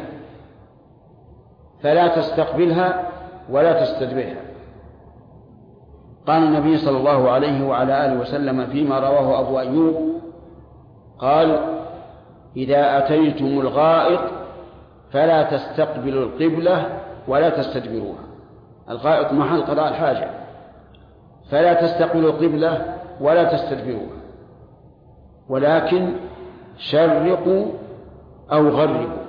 Speaker 2: فلا تستقبلها ولا تستدبرها. قال النبي صلى الله عليه وعلى آله وسلم فيما رواه أبو أيوب قال إذا أتيتم الغائط فلا تستقبلوا القبلة ولا تستدبروها. الغائط محل قضاء الحاجة، فلا تستقبلوا القبلة ولا تستدبروها، ولكن شرقوا أو غربوا.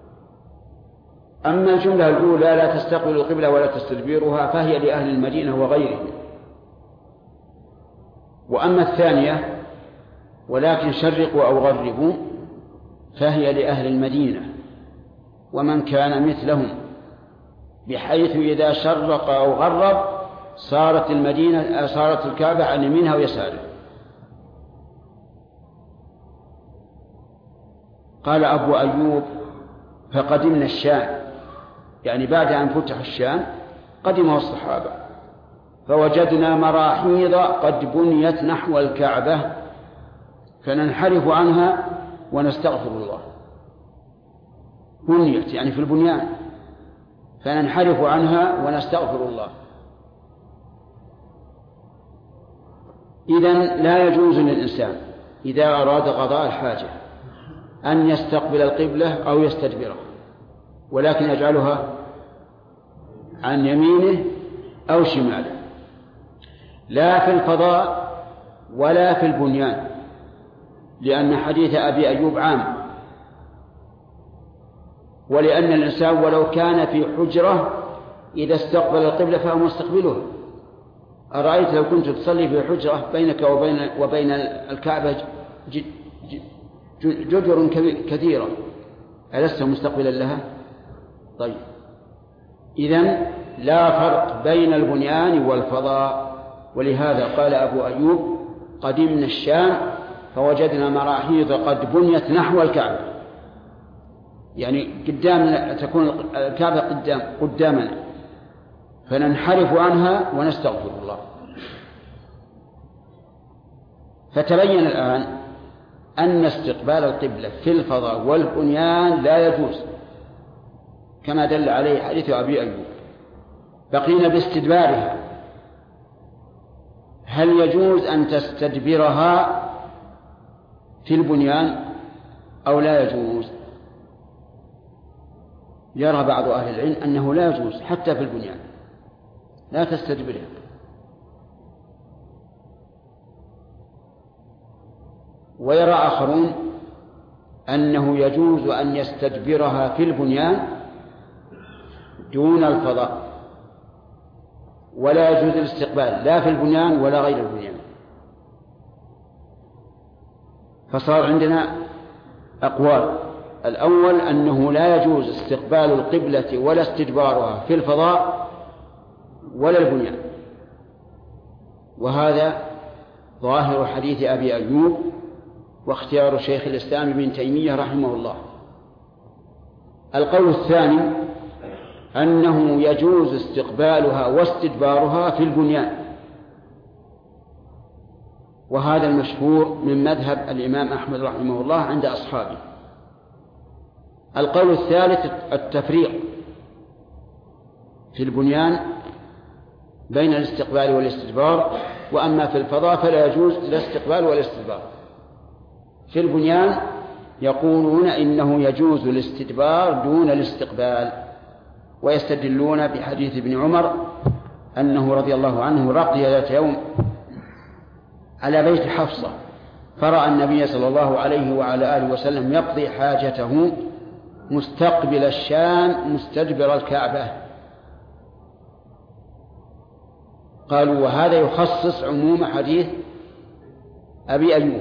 Speaker 2: أما الجملة الأولى لا تستقبلوا القبلة ولا تستدبروها فهي لأهل المدينة وغيرهم. وأما الثانية ولكن شرقوا أو غربوا فهي لأهل المدينة ومن كان مثلهم، بحيث إذا شرق أو غرب صارت المدينة صارت الكعبة عن يمينها ويسارها. قال أبو أيوب فقدمنا الشام، يعني بعد أن فتح الشام قدمه الصحابة فوجدنا مراحيض قد بنيت نحو الكعبة فننحرف عنها ونستغفر الله. بنيت يعني في البنيان، فننحرف عنها ونستغفر الله. إذن لا يجوز للإنسان إذا أراد قضاء الحاجة أن يستقبل القبلة أو يستدبرها، ولكن يجعلها عن يمينه أو شماله، لا في الفضاء ولا في البنيان، لأن حديث أبي أيوب عام، ولأن الإنسان ولو كان في حجرة إذا استقبل القبلة فهو مستقبلها. أرأيت لو كنت تصلي في حجرة بينك وبين, وبين الكعبة جدر كثيرة ألست مستقبلا لها؟ طيب، إذن لا فرق بين البنيان والفضاء. ولهذا قال أبو أيوب قدمنا الشام فوجدنا مراحيض قد بنيت نحو الكعبة، يعني قدام تكون الكعبة قدام قدامنا فننحرف عنها ونستغفر الله. فتبين الآن أن استقبال القبلة في الفضاء والبنيان لا يجوز كما دل عليه حديث أبي أيوب. بقينا باستدبارها، هل يجوز أن تستدبرها في البنيان أو لا يجوز؟ يرى بعض أهل العلم أنه لا يجوز حتى في البنيان، لا تستدبرها. ويرى آخرون أنه يجوز أن يستدبرها في البنيان دون الفضاء، ولا يجوز الاستقبال لا في البنيان ولا غير البنيان. فصار عندنا أقوال: الأول أنه لا يجوز استقبال القبلة ولا استدبارها في الفضاء ولا البنيان، وهذا ظاهر حديث أبي أيوب واختيار شيخ الإسلام ابن تيمية رحمه الله. القول الثاني أنه يجوز استقبالها واستدبارها في البنيان، وهذا المشهور من مذهب الإمام أحمد رحمه الله عند أصحابه. القول الثالث التفريق في البنيان بين الاستقبال والاستدبار، وأما في الفضاء فلا يجوز الاستقبال والاستدبار. في البنيان يقولون إنه يجوز الاستدبار دون الاستقبال، ويستدلون بحديث ابن عمر أنه رضي الله عنه رقي ذات يوم على بيت حفصة فرأى النبي صلى الله عليه وعلى آله وسلم يقضي حاجته مستقبل الشام مستدبر الكعبة. قالوا وهذا يخصص عموم حديث أبي أيوب،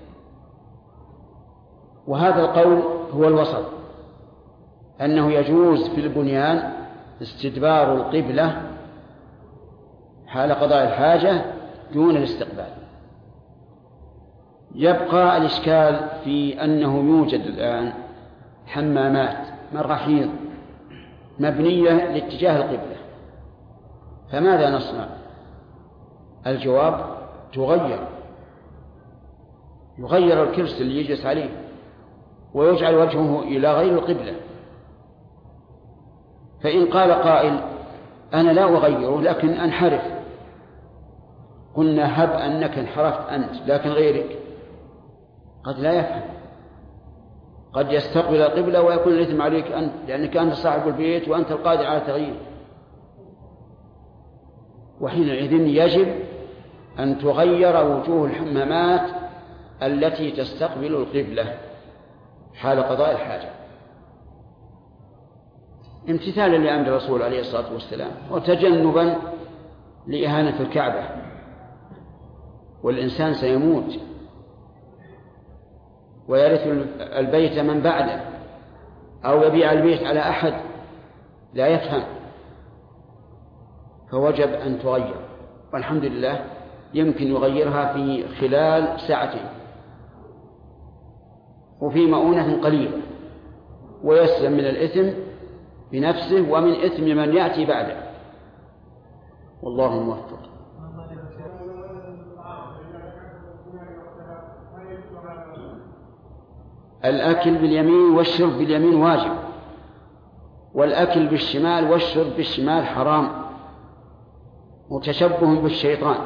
Speaker 2: وهذا القول هو الوسط، أنه يجوز في البنيان استدبار القبلة حال قضاء الحاجة دون الاستقبال. يبقى الإشكال في أنه يوجد الآن حمامات مراحيض مبنية لاتجاه القبلة، فماذا نصنع؟ الجواب تغير يغير الكرسي اللي يجلس عليه ويجعل وجهه إلى غير القبلة. فإن قال قائل أنا لا أغيره لكن أنحرف، قلنا هب أنك انحرفت أنت لكن غيرك قد لا يفهم، قد يستقبل القبلة ويكون الإثم عليك أنت لأنك أنت صاحب البيت وأنت القادر على تغييره. وحينئذ يجب أن تغير وجوه الحمامات التي تستقبل القبلة حال قضاء الحاجة امتثالا لأمر الرسول عليه الصلاة والسلام وتجنبا لإهانة الكعبة. والإنسان سيموت ويرث البيت من بعده أو يبيع البيت على أحد لا يفهم، فوجب أن تغير، والحمد لله يمكن يغيرها في خلال ساعتين وفي مؤونة قليلة ويسلم من الإثم بنفسه ومن إثم من يأتي بعده، والله موفق. الأكل باليمين والشرب باليمين واجب، والأكل بالشمال والشرب بالشمال حرام متشبه بالشيطان،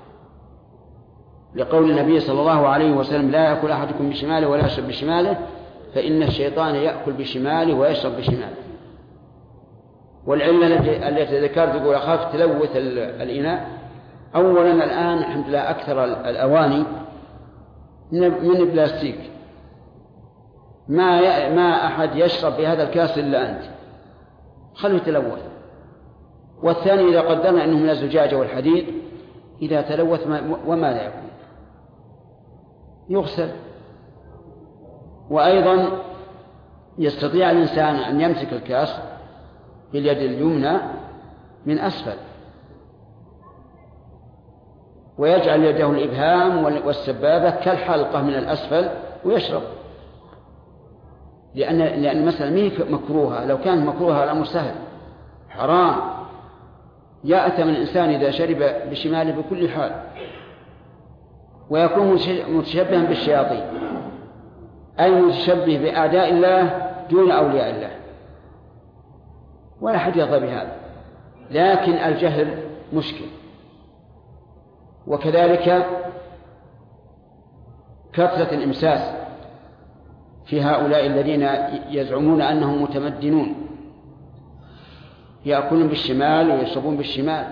Speaker 2: لقول النبي صلى الله عليه وسلم لا يأكل أحدكم بشماله ولا يشرب بشماله فإن الشيطان يأكل بشماله ويشرب بشماله. والعلة التي ذكرت تقول أخاف تلوث الإناء. أولا الآن الحمد لله أكثر الأواني من البلاستيك، ما ما أحد يشرب بهذا الكاس إلا أنت، خلوه يتلوث. والثاني إذا قدرنا أنه من الزجاجة والحديد إذا تلوث وماذا يكون؟ يغسل. وأيضا يستطيع الإنسان أن يمسك الكاس باليد اليمنى من أسفل ويجعل يده الإبهام والسبابة كالحلقة من الأسفل ويشرب، لأن لأن مثلا مين مكروهة، لو كانت مكروهة الأمر سهل، حرام يأتم الإنسان إذا شرب بشماله بكل حال ويكون متشبها بالشياطين، أي متشبه بأعداء الله دون أولياء الله، ولا حد يرضى بهذا. لكن الجهل مشكل. وكذلك كثرة الإمساس في هؤلاء الذين يزعمون أنهم متمدنون، يأكلون بالشمال ويشربون بالشمال،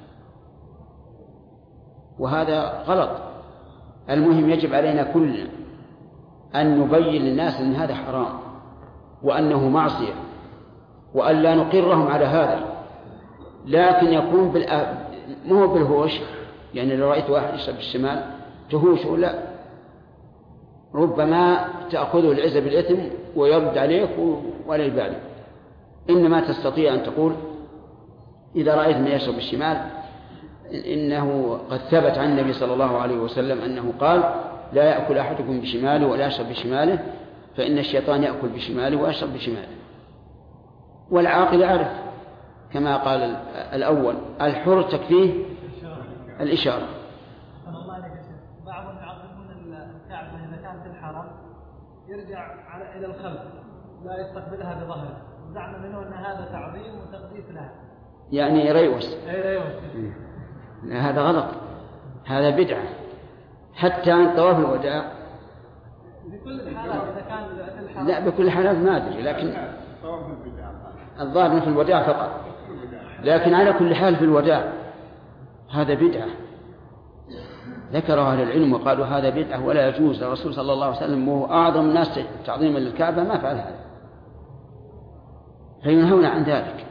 Speaker 2: وهذا غلط. المهم يجب علينا كلنا أن نبين للناس أن هذا حرام وأنه معصية وأن لا نقرهم على هذا، لكن يكون بالأ... مو بالهوش، يعني لو رأيت واحد يشرب بالشمال تهوش ولا ربما تأخذه العزة بالإثم ويرد عليك ولا يبالي. إنما تستطيع أن تقول إذا رأيت من يشرب بالشمال إنه قد ثبت عن النبي صلى الله عليه وسلم أنه قال لا يأكل أحدكم بشماله ولا يشرب بشماله فإن الشيطان يأكل بشماله ويشرب بشماله. والعاقل يعرف كما قال الأول الحر تكفيه الإشارة.
Speaker 6: بعضهم يعظمون الكعبة إذا كانت الحرم يرجع على إلى الخلف لا يستقبلها بظهره، زعم منه أن هذا تعظيم وتقديس لها،
Speaker 2: يعني يريوس.
Speaker 6: يريوس.
Speaker 2: هذا غلط، هذا بدعة. حتى عن طواف الوداع
Speaker 6: بكل الحالات إذا كان الحرم،
Speaker 2: لا بكل الحالات ما أدري، لكن الظاهر في الوداع فقط، لكن على كل حال في الوداع هذا بدعة. ذكره أهل العلم وقالوا هذا بدعة ولا يجوز. الرسول صلى الله عليه وسلم وهو أعظم الناس تعظيما للكعبة ما فعل هذا، فينهون عن ذلك.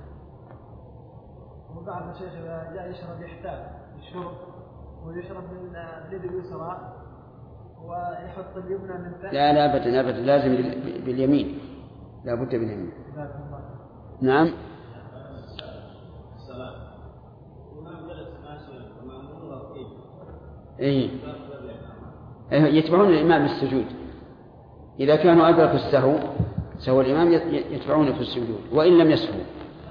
Speaker 6: وبعض الشيخ إذا جاء يشرب يحتاج الشرب ويشرب من اليد اليسرى ويحط اليمنى من تحت.
Speaker 2: لا لا أبدا أبدا، لازم باليمين، لا بد باليمين. نعم. إيه يتبعون الإمام بالسجود، إذا كانوا أدركوا السهو سهو الإمام يتبعونه في السجود وإن لم يسهوا.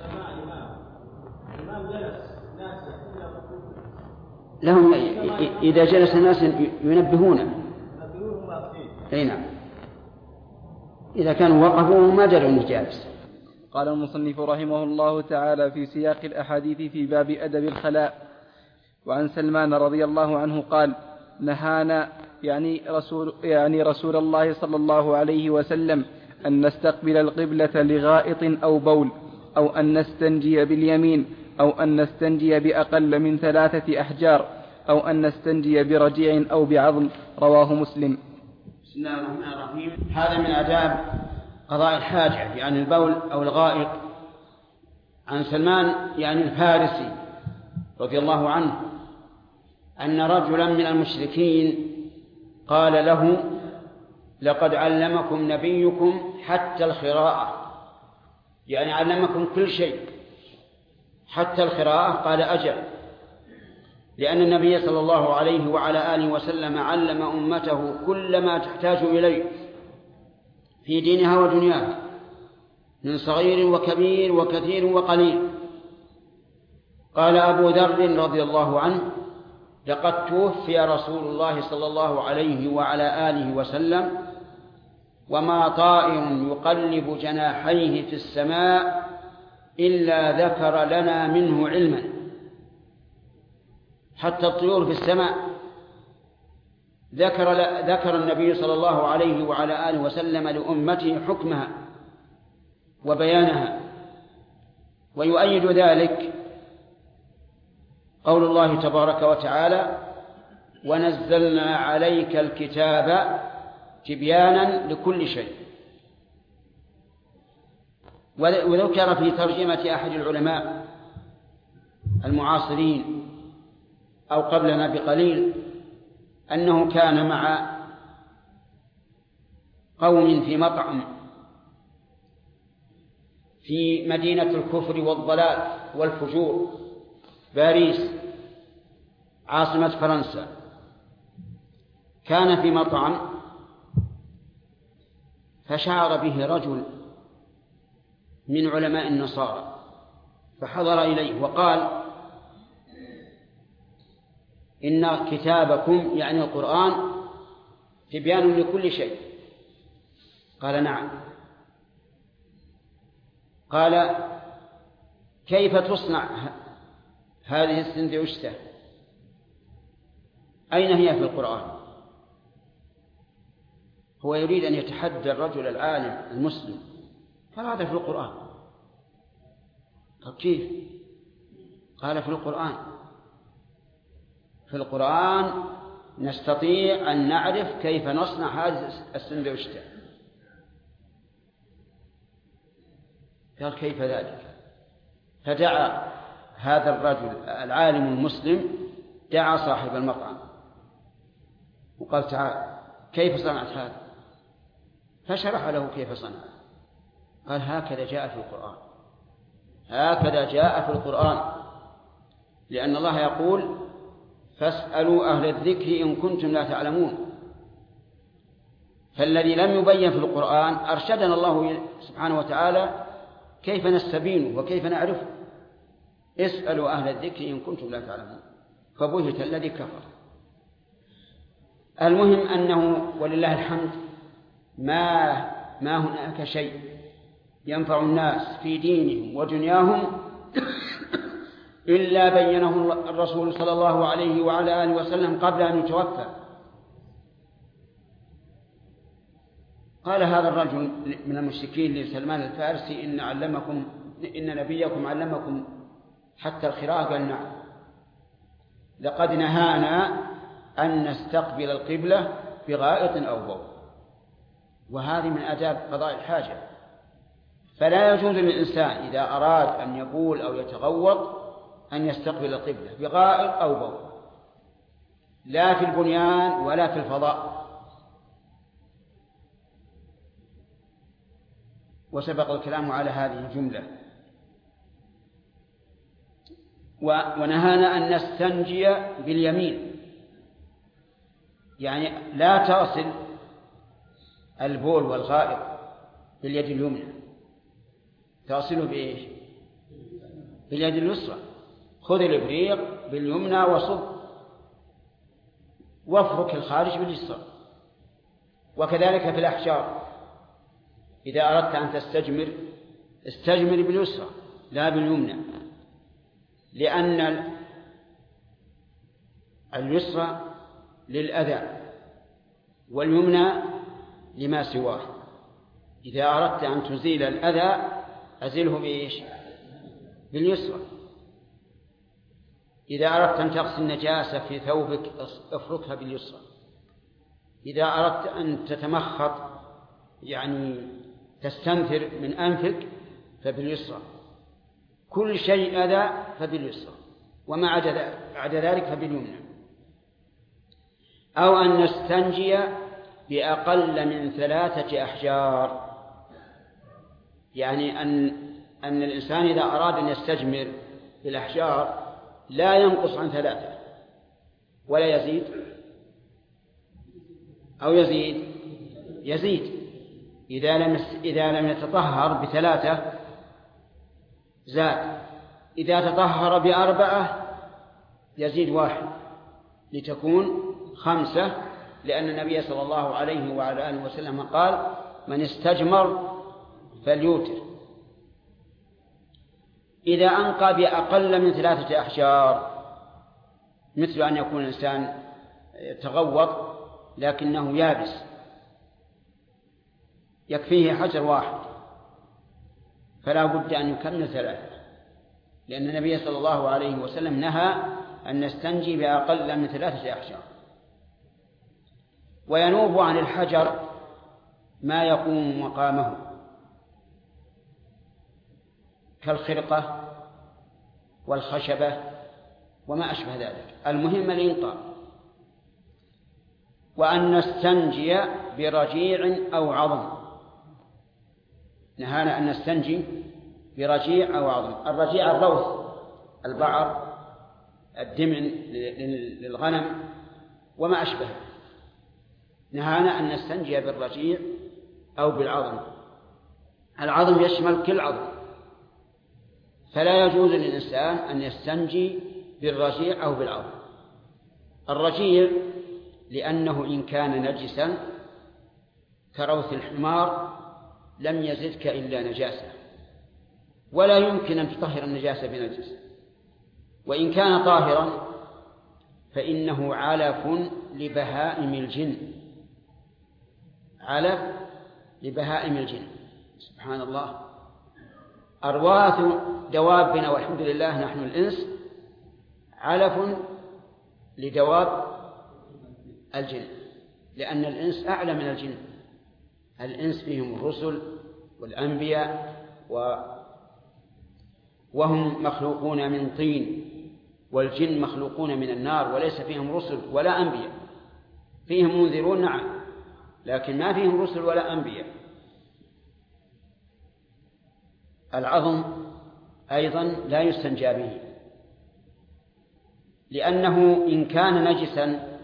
Speaker 2: لهم إذا جلس الناس ينبهونه. أي نعم، إذا كانوا وقفوا ما دروا أنه جالس.
Speaker 4: قال المصنف رحمه الله تعالى في سياق الأحاديث في باب أدب الخلاء: وعن سلمان رضي الله عنه قال: نهانا يعني رسول, يعني رسول الله صلى الله عليه وسلم أن نستقبل القبلة لغائط أو بول، أو أن نستنجي باليمين، أو أن نستنجي بأقل من ثلاثة أحجار، أو أن نستنجي برجيع أو بعظم. رواه مسلم.
Speaker 2: بسم الله الرحمن الرحيم. هذا من آداب قضاء الحاجة، يعني البول أو الغائط. عن سلمان يعني الفارسي رضي الله عنه أن رجلا من المشركين قال له: لقد علمكم نبيكم حتى الخراءة، يعني علمكم كل شيء حتى الخراءة. قال: أجل، لأن النبي صلى الله عليه وعلى آله وسلم علم أمته كل ما تحتاج إليه في دينها ودنياها من صغير وكبير وكثير وقليل. قال أبو ذر رضي الله عنه: لقد توفي رسول الله صلى الله عليه وعلى آله وسلم وما طائر يقلب جناحيه في السماء إلا ذكر لنا منه علما. حتى الطيور في السماء ذكر, ذكر النبي صلى الله عليه وعلى آله وسلم لأمته حكمها وبيانها. ويؤيد ذلك قول الله تبارك وتعالى: ونزلنا عليك الكتاب تبيانا لكل شيء. وذكر في ترجمة أحد العلماء المعاصرين أو قبلنا بقليل أنه كان مع قوم في مطعم في مدينة الكفر والضلال والفجور، باريس عاصمة فرنسا. كان في مطعم فشعر به رجل من علماء النصارى فحضر إليه وقال: إن كتابكم يعني القرآن تبيان لكل شيء. قال: نعم. قال: كيف تصنع هذه السندويشة؟ أين هي في القرآن؟ هو يريد أن يتحدى الرجل العالم المسلم، فهذا في القرآن. طب كيف؟ قال: في القرآن. في القرآن نستطيع أن نعرف كيف نصنع هذه السندويشة. قال: كيف ذلك؟ فدعا هذا الرجل العالم المسلم، دعا صاحب المطعم وقال: تعال، كيف صنعت هذا؟ فشرح له كيف صنع. قال: هكذا جاء في القرآن، هكذا جاء في القرآن، لأن الله يقول: فاسألوا أهل الذكر إن كنتم لا تعلمون. فالذي لم يبين في القرآن أرشدنا الله سبحانه وتعالى كيف نستبينه وكيف نعرفه. اسألوا أهل الذكر إن كنتم لا تعلمون. فبهت الذي كفر. المهم أنه ولله الحمد ما ما هناك شيء ينفع الناس في دينهم ودنياهم إلا بينه الرسول صلى الله عليه وعلى آله وسلم قبل أن يتوفى. قال هذا الرجل من المشركين لسلمان الفارسي: إن علمكم إن نبيكم علمكم حتى الخراء. قال: نعم. لقد نهانا أن نستقبل القبلة بغائط أو بول، وهذه من آداب قضاء الحاجة. فلا يجوز للإنسان إذا أراد أن يبول أو يتغوط أن يستقبل القبلة بغائط أو بول، لا في البنيان ولا في الفضاء. وسبق الكلام على هذه الجملة. ونهانا أن نستنجي باليمين، يعني لا تصل البول والغائط باليد اليمنى، تصله بإيش؟ باليد اليسرى. خذ الإبريق باليمنى وصب، وافرك الخارج باليسرى. وكذلك في الأحجار، إذا أردت أن تستجمر استجمر باليسرى لا باليمنى، لأن اليسرى للأذى واليمنى لما سواه. إذا أردت أن تزيل الأذى أزله بإيش؟ باليسرى. إذا أردت أن تغسل نجاسة في ثوبك افركها باليسرى. إذا أردت أن تتمخط يعني تستنثر من أنفك فباليسرى. كل شيء أذى فباليسرى، وما عدا ذلك فباليمنى. أو أن نستنجي بأقل من ثلاثة أحجار، يعني أن أن الإنسان إذا أراد أن يستجمر بالأحجار لا ينقص عن ثلاثة ولا يزيد، أو يزيد يزيد إذا لم إذا لم يتطهر بثلاثة زاد، إذا تطهر بأربعة يزيد واحد لتكون خمسة، لأن النبي صلى الله عليه وعلى آله وسلم قال: من استجمر فليوتر. إذا أنقى بأقل من ثلاثة أحجار، مثل أن يكون الإنسان تغوط لكنه يابس يكفيه حجر واحد، فلا بد أن يكمل ثلاثة، لأن النبي صلى الله عليه وسلم نهى أن نستنجي بأقل من ثلاثة أحجار. وينوب عن الحجر ما يقوم مقامه كالخرقة والخشبة وما أشبه ذلك، المهم الإنقاء. وأن نستنجي برجيع أو عظم، نهانا أن نستنجي برجيع أو عظم. الرجيع الروث، البعر، الدمن للغنم وما أشبه. نهانا أن نستنجي بالرجيع أو بالعظم. العظم يشمل كل عظم، فلا يجوز للإنسان أن يستنجي بالرجيع أو بالعظم. الرجيع لأنه إن كان نجسا كروث الحمار لم يزدك إلا نجاسة، ولا يمكن أن تطهر النجاسة بنجس. وإن كان طاهرا فإنه علف لبهائم الجن، علف لبهائم الجن. سبحان الله، أرواث دوابنا والحمد لله نحن الإنس علف لدواب الجن، لأن الإنس أعلى من الجن. الإنس فيهم الرسل والأنبياء و... وهم مخلوقون من طين، والجن مخلوقون من النار، وليس فيهم رسل ولا أنبياء. فيهم منذرون نعم، لكن ما فيهم رسل ولا أنبياء. العظم أيضا لا يستنجى به، لأنه إن كان نجسا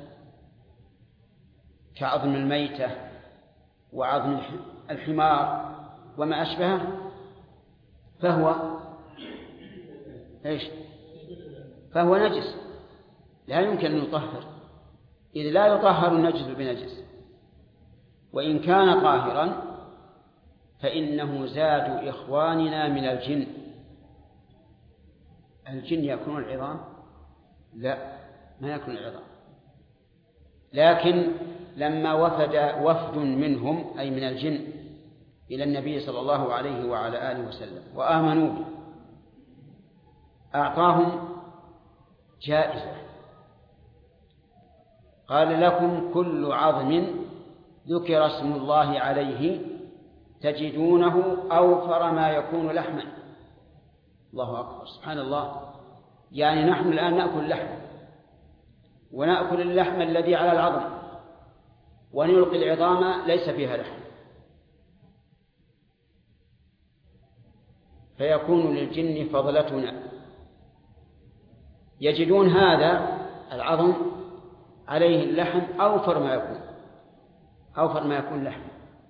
Speaker 2: كعظم الميتة وعظم الحمار وما أشبهه فهو إيش؟ فهو نجس، لا يمكن أن يطهر، إذ لا يطهر النجس بنجس. وإن كان طاهرا فإنه زاد إخواننا من الجن. الجن يأكلون العظام؟ لا، ما يأكلون العظام، لكن لما وفد وفد منهم أي من الجن إلى النبي صلى الله عليه وعلى آله وسلم وآمنوا به أعطاهم جائزة، قال لكم كل عظم ذكر اسم الله عليه تجدونه أوفر ما يكون لحما. الله أكبر، سبحان الله. يعني نحن الآن نأكل لحم، ونأكل اللحم الذي على العظم، ونلقي العظام ليس فيها لحم، فيكون للجن فضلتنا. يجدون هذا العظم عليه اللحم أوفر ما يكون أوفر ما يكون لحم.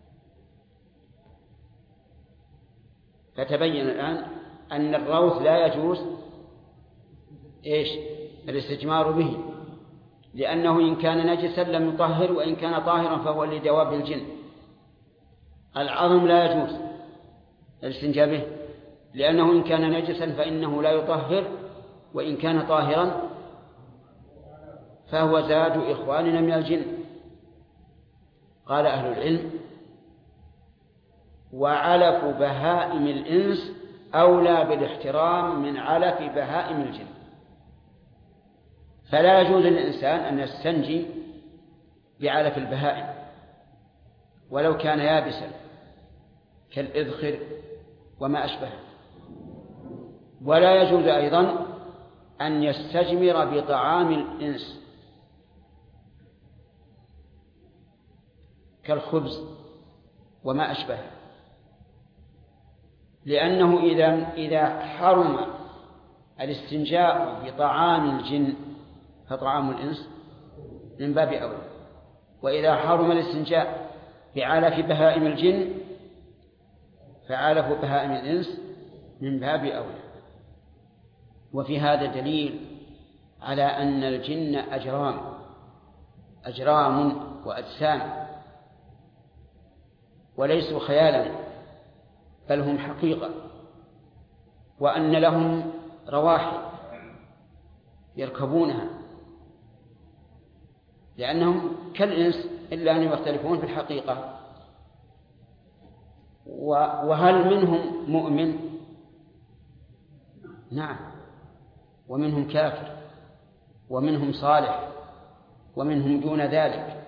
Speaker 2: فتبين الآن أن الروث لا يجوز إيش الاستجمار به، لأنه إن كان نجسا لم يطهر، وإن كان طاهرا فهو لدواب الجن. العظم لا يجوز الاستنجاء به، لأنه إن كان نجسا فإنه لا يطهر، وإن كان طاهرا فهو زاد إخواننا من الجن. قال أهل العلم: وعلف بهائم الإنس أولى بالاحترام من علف بهائم الجن. فلا يجوز للإنسان أن يستنجي بعلف البهائم ولو كان يابسا كالإذخر وما أشبهه، ولا يجوز أيضا أن يستجمر بطعام الإنس كالخبز وما أشبهه، لأنه إذا إذا حرم الاستنجاء بطعام الجن فطعام الإنس من باب أولى، وإذا حرم الاستنجاء بعلف بهائم الجن فعلف بهائم الإنس من باب أولى. وفي هذا دليل على أن الجن أجرام أجرام وأجسام، وليسوا خيالا بل هم حقيقة، وأن لهم رواحل يركبونها، لأنهم كالإنس إلا أن يختلفون في الحقيقة. وهل منهم مؤمن؟ نعم، ومنهم كافر، ومنهم صالح، ومنهم دون ذلك.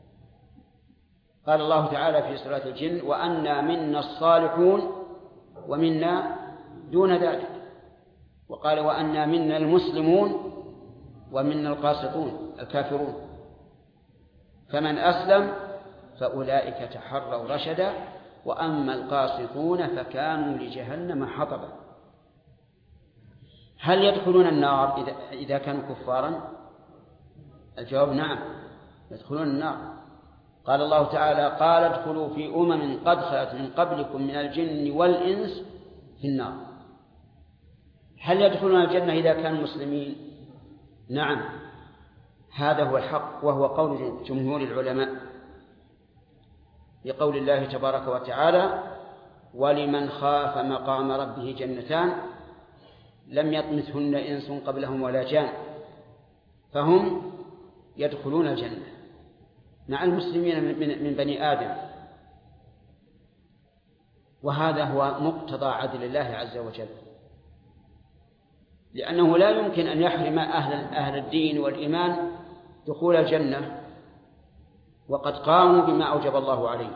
Speaker 2: قال الله تعالى في سورة الجن: وأنا منا الصالحون ومنا دون ذلك. وقال: وأنا منا المسلمون ومنا القاسطون الكافرون. فمن أسلم فأولئك تحروا رشدا، وأما القاسطون فكانوا لجهنم حطبا. هل يدخلون النار إذا, إذا كانوا كفارا؟ الجواب: نعم، يدخلون النار. قال الله تعالى: قال ادخلوا في أمم قد خلت من قبلكم من الجن والإنس في النار. هل يدخلون الجنة إذا كانوا مسلمين؟ نعم، هذا هو الحق، وهو قول جمهور العلماء، لقول الله تبارك وتعالى: ولمن خاف مقام ربه جنتان لم يطمثهن إنس قبلهم ولا جان، فهم يدخلون الجنة مع المسلمين من بني آدم. وهذا هو مقتضى عدل الله عز وجل، لأنه لا يمكن أن يحرم أهل, أهل الدين والإيمان دخول الجنة وقد قاموا بما أوجب الله عليه.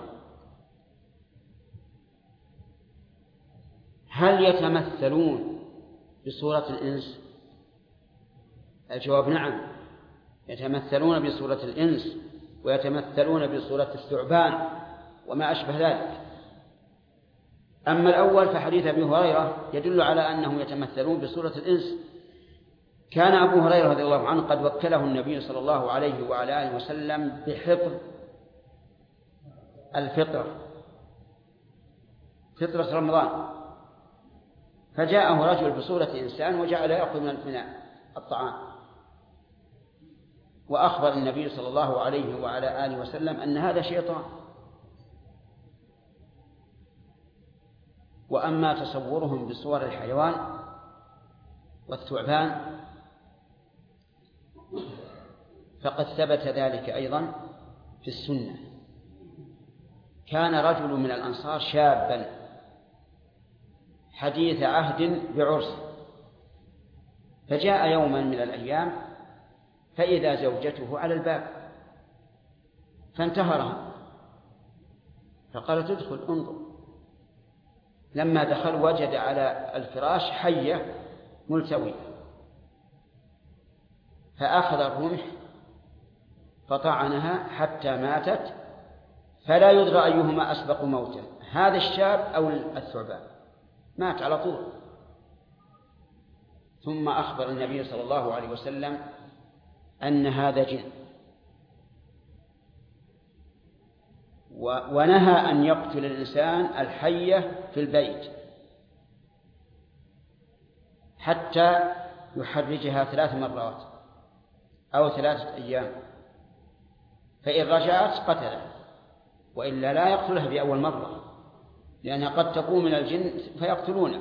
Speaker 2: هل يتمثلون بصورة الإنس؟ الجواب: نعم، يتمثلون بصورة الإنس، ويتمثلون بصورة الثعبان وما أشبه ذلك. أما الأول فحديث أبي هريرة يدل على أنهم يتمثلون بصورة الإنس. كان أبو هريرة رضي الله عنه قد وكله النبي صلى الله عليه وعلى آله وسلم بحفظ الفطر، فطرة رمضان، فجاءه رجل بصورة إنسان وجعل يأخذ من الطعام، وأخبر النبي صلى الله عليه وعلى آله وسلم أن هذا شيطان. وأما تصورهم بصور الحيوان والثعبان فقد ثبت ذلك أيضا في السنة. كان رجل من الأنصار شابا حديث عهد بعرس، فجاء يوما من الأيام فإذا زوجته على الباب فانتهرها فقالت ادخل انظر. لما دخل وجد على الفراش حية ملتوية فأخذ الرمح فطعنها حتى ماتت، فلا يدرى أيهما أسبق موتا، هذا الشاب أو الثعبان، مات على طول. ثم أخبر النبي صلى الله عليه وسلم أن هذا جن، ونهى أن يقتل الإنسان الحية في البيت حتى يحرجها ثلاث مرات أو ثلاثة أيام، فإن رجعت قتله، وإلا لا يقتلها بأول مرة، لأنها قد تكون من الجن فيقتلونه.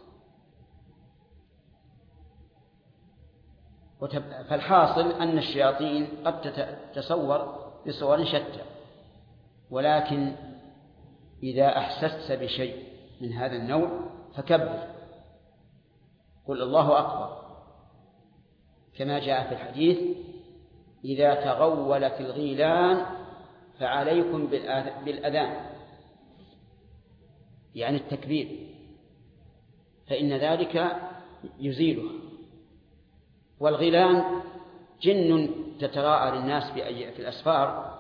Speaker 2: فالحاصل أن الشياطين قد تتصور بصور شتى، ولكن إذا أحسست بشيء من هذا النوع فكبر، قل الله أكبر، كما جاء في الحديث إذا تغولت الغيلان فعليكم بالأذان، يعني التكبير، فإن ذلك يزيله. والغيلان جن تتراءى للناس في الأسفار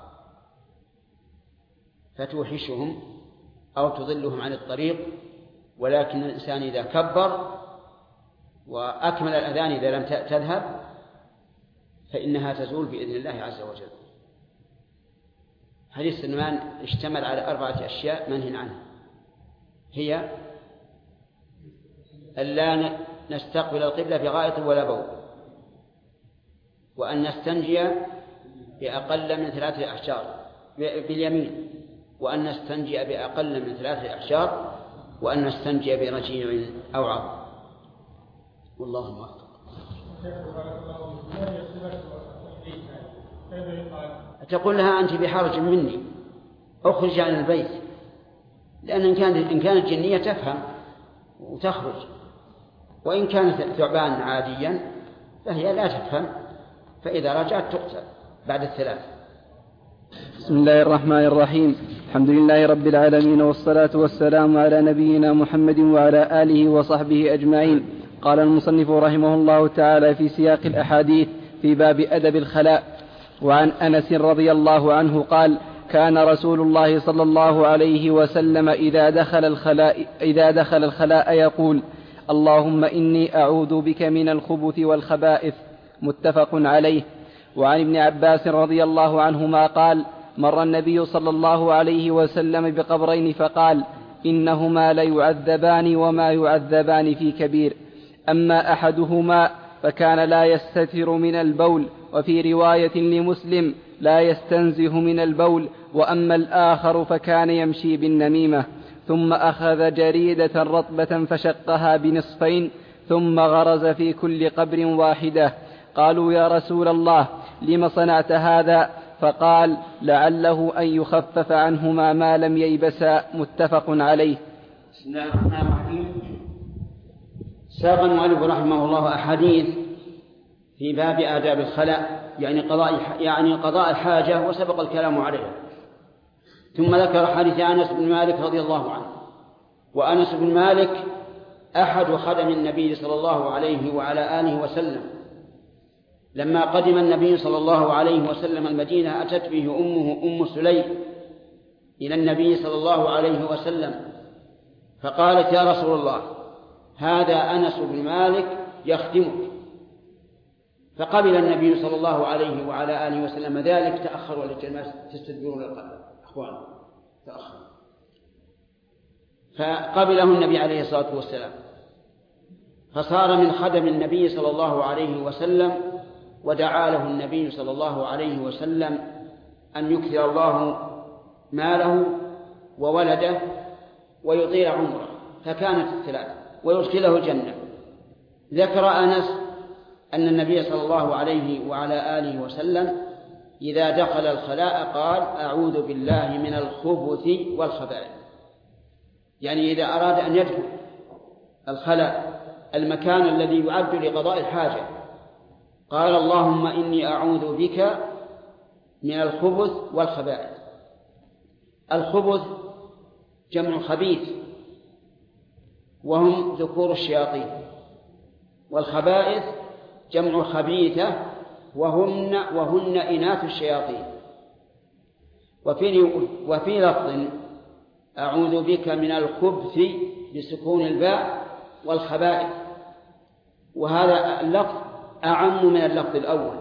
Speaker 2: فتوحشهم أو تضلهم عن الطريق، ولكن الإنسان إذا كبر وأكمل الأذان إذا لم تذهب فإنها تزول بإذن الله عز وجل. حديث سلمان اشتمل على أربعة أشياء منهي عنها، هي ألا نستقبل القبلة بغائط ولا بول، وأن نستنجي بأقل من ثلاثة أحجار باليمين، وأن نستنجي بأقل من ثلاثة أحجار، وأن نستنجي برجيع أو عظم. والله موفق. تقول لها أنت بحرج مني، أخرج عن البيت، لأن إن كانت إن كانت جنية تفهم وتخرج، وإن كانت ثعبان عاديا فهي لا تفهم، فإذا رجعت تقتل بعد الثلاث.
Speaker 4: بسم الله الرحمن الرحيم. الحمد لله رب العالمين، والصلاة والسلام على نبينا محمد وعلى آله وصحبه أجمعين. قال المصنف رحمه الله تعالى في سياق الأحاديث في باب أدب الخلاء. وعن أنس رضي الله عنه قال: كان رسول الله صلى الله عليه وسلم إذا دخل الخلاء, إذا دخل الخلاء يقول: اللهم إني أعوذ بك من الخبث والخبائث. متفق عليه. وعن ابن عباس رضي الله عنهما قال: مر النبي صلى الله عليه وسلم بقبرين فقال: إنهما ليعذبان وما يعذبان في كبير، أما أحدهما فكان لا يستتر من البول، وفي رواية لمسلم لا يستنزه من البول، وأما الآخر فكان يمشي بالنميمة. ثم أخذ جريدة رطبة فشقها بنصفين، ثم غرز في كل قبر واحدة. قالوا: يا رسول الله، لم صنعت هذا؟ فقال: لعله أن يخفف عنهما ما لم ييبسا. متفق عليه.
Speaker 2: بسم الله الرحمن الرحيم. ساق المؤلف رحمه الله أحاديث في باب آداب الخلاء، يعني قضاء يعني قضاء الحاجة، وسبق الكلام عليها. ثم ذكر حديث أنس بن مالك رضي الله عنه. وأنس بن مالك أحد خدم النبي صلى الله عليه وعلى آله وسلم. لما قدم النبي صلى الله عليه وسلم المدينة أتت به أمه أم سليم إلى النبي صلى الله عليه وسلم فقالت: يا رسول الله، هذا أنس بن مالك يخدمك. فقبل النبي صلى الله عليه وعلى آله وسلم ذلك. تأخروا للجماعة تستدبرون القبل أخوان تأخر. فقبله النبي عليه الصلاة والسلام، فصار من خدم النبي صلى الله عليه وسلم. ودعا له النبي صلى الله عليه وسلم أن يكثر الله ماله وولده ويطيل عمره، فكانت الثلاث، ويدخله الجنة. ذكر أنس أن النبي صلى الله عليه وعلى آله وسلم إذا دخل الخلاء قال: أعوذ بالله من الخبث والخبائث، يعني إذا أراد أن يدخل الخلاء، المكان الذي يعد لقضاء الحاجة، قال اللهم إني أعوذ بك من الخبث والخبائث. الخبث جمع خبيث وهم ذكور الشياطين، والخبائث جمع خبيثة وهن, وهن إناث الشياطين. وفي, وفي لفظ أعوذ بك من الخبث بسكون الباء والخبائث، وهذا اللفظ أعم من اللفظ الأول،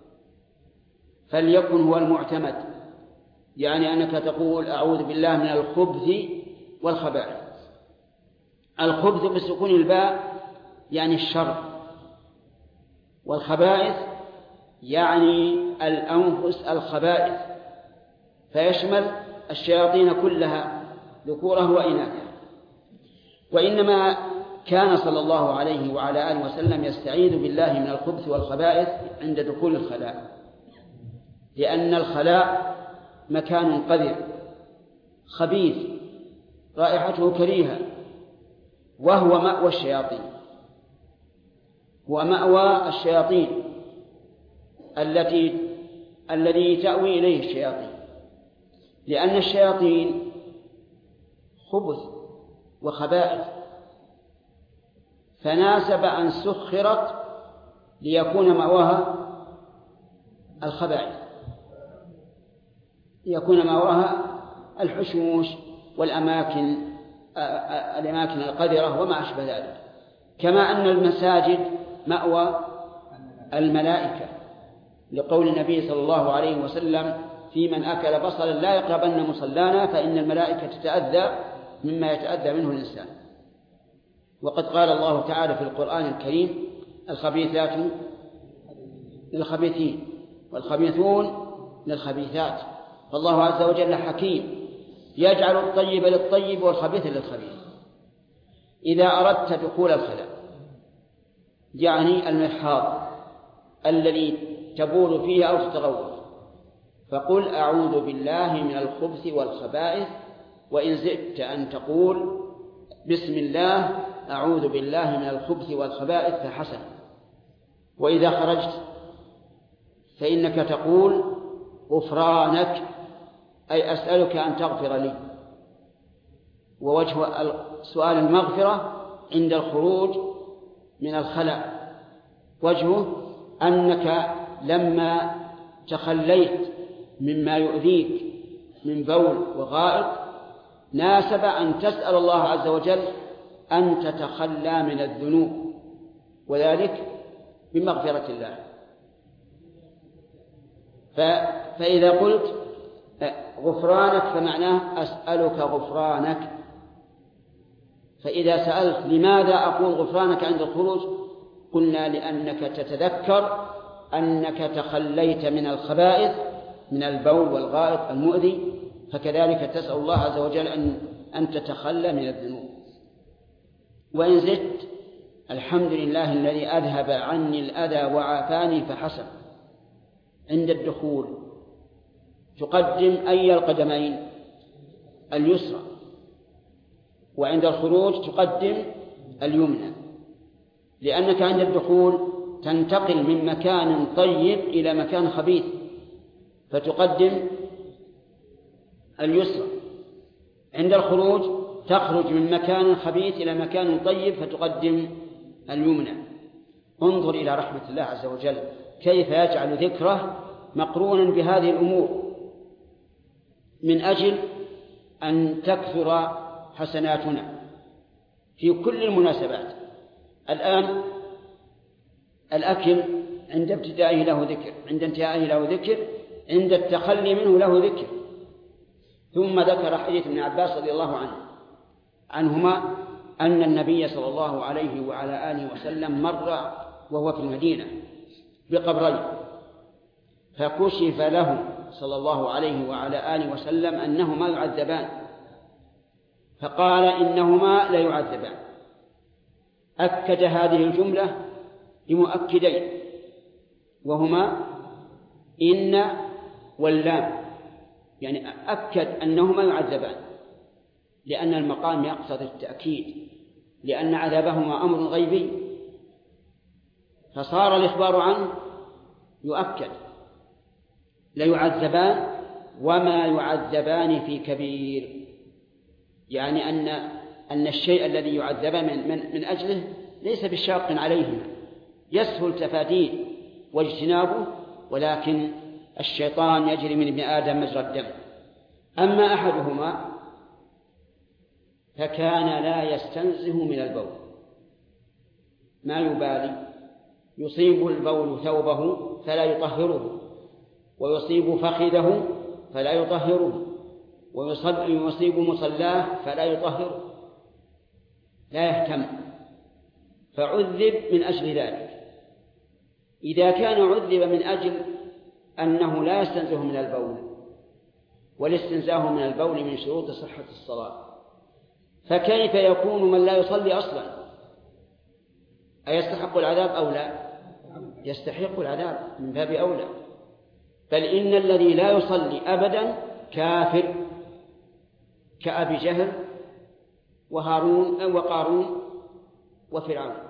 Speaker 2: فليكن هو المعتمد، يعني أنك تقول أعوذ بالله من الخبث والخبائث. الخبث بسكون الباء يعني الشر، والخبائث يعني الأنفس الخبائث، فيشمل الشياطين كلها ذكورها وإناثها. وإنما كان صلى الله عليه وعلى آله وسلم يستعيذ بالله من الخبث والخبائث عند دخول الخلاء، لأن الخلاء مكان قذر خبيث رائحته كريهة، وهو مأوى الشياطين، ومأوى الشياطين التي الذي تأوي إليه الشياطين، لأن الشياطين خبث وخبائث، فناسب أن سخرت ليكون مأواها الخبائث، ليكون مأواها الحشوش والأماكن الأماكن القذرة وما أشبه ذلك، كما أن المساجد مأوى الملائكة، لقول النبي صلى الله عليه وسلم في من أكل بصلا لا يقربن مصلانا فإن الملائكة تتأذى مما يتأذى منه الإنسان. وقد قال الله تعالى في القرآن الكريم الخبيثات للخبيثين والخبيثون للخبيثات، فالله عز وجل حكيم يجعل الطيب للطيب والخبيث للخبيث. إذا أردت دخول الخلاء يعني المرحاض الذي تبول فيه أو تتغوط، فقل أعوذ بالله من الخبث والخبائث، وإن زدت أن تقول بسم الله أعوذ بالله من الخبث والخبائث فحسن. وإذا خرجت فإنك تقول غفرانك، أي أسألك أن تغفر لي. ووجه سؤال المغفرة عند الخروج من الخلاء وجهه أنك لما تخليت مما يؤذيك من بول وغائط ناسب أن تسأل الله عز وجل أن تتخلى من الذنوب، وذلك بمغفرة الله. فإذا قلت غفرانك فمعناه أسألك غفرانك. فإذا سألت لماذا أقول غفرانك عند الخروج، قلنا لأنك تتذكر أنك تخليت من الخبائث من البول والغائط المؤذي، فكذلك تسأل الله عز وجل أن, أن تتخلى من الذنوب. وإن زدت الحمد لله الذي أذهب عني الأذى وعافاني فحسن. عند الدخول تقدم أي القدمين اليسرى، وعند الخروج تقدم اليمنى، لأنك عند الدخول تنتقل من مكان طيب إلى مكان خبيث فتقدم اليسرى، عند الخروج تخرج من مكان خبيث إلى مكان طيب فتقدم اليمنى. انظر إلى رحمة الله عز وجل كيف يجعل ذكره مقرونا بهذه الأمور من أجل أن تكثر حسناتنا في كل المناسبات. الآن الأكل عند ابتدائه له ذكر، عند انتهائه له ذكر، عند التخلي منه له ذكر. ثم ذكر حديث ابن عباس رضي الله عنه عنهما أن النبي صلى الله عليه وعلى آله وسلم مر وهو في المدينة بقبرين، فكشف له صلى الله عليه وعلى آله وسلم أنهما يعذبان، فقال إنهما لا يعذبان. أكد هذه الجملة بمؤكدين وهما إن واللام، يعني أكد أنهما يعذبان لأن المقام يقتضي التأكيد، لأن عذابهما أمر غيبي، فصار الإخبار عنه يؤكد ليعذبان وما يعذبان في كبير، يعني أن أن الشيء الذي يعذبان من, من, من أجله ليس بشاق عليهما، يسهل تفاديه واجتنابه، ولكن الشيطان يجري من ابن آدم مجرى الدم. أما أحدهما فكان لا يستنزه من البول، ما يبالي، يصيب البول ثوبه فلا يطهره، ويصيب فخذه فلا يطهره، ويصيب مصلاه فلا يطهره، لا يهتم، فعذب من أجل ذلك. إذا كان عذب من أجل أنه لا يستنزه من البول، والاستنزاه من البول من شروط صحة الصلاة، فكيف يكون من لا يصلي أصلا؟ أيستحق العذاب أو لا؟ يستحق العذاب من باب أولى، بل إن الذي لا يصلي أبدا كافر كأبي جهل وهارون وقارون وفرعون.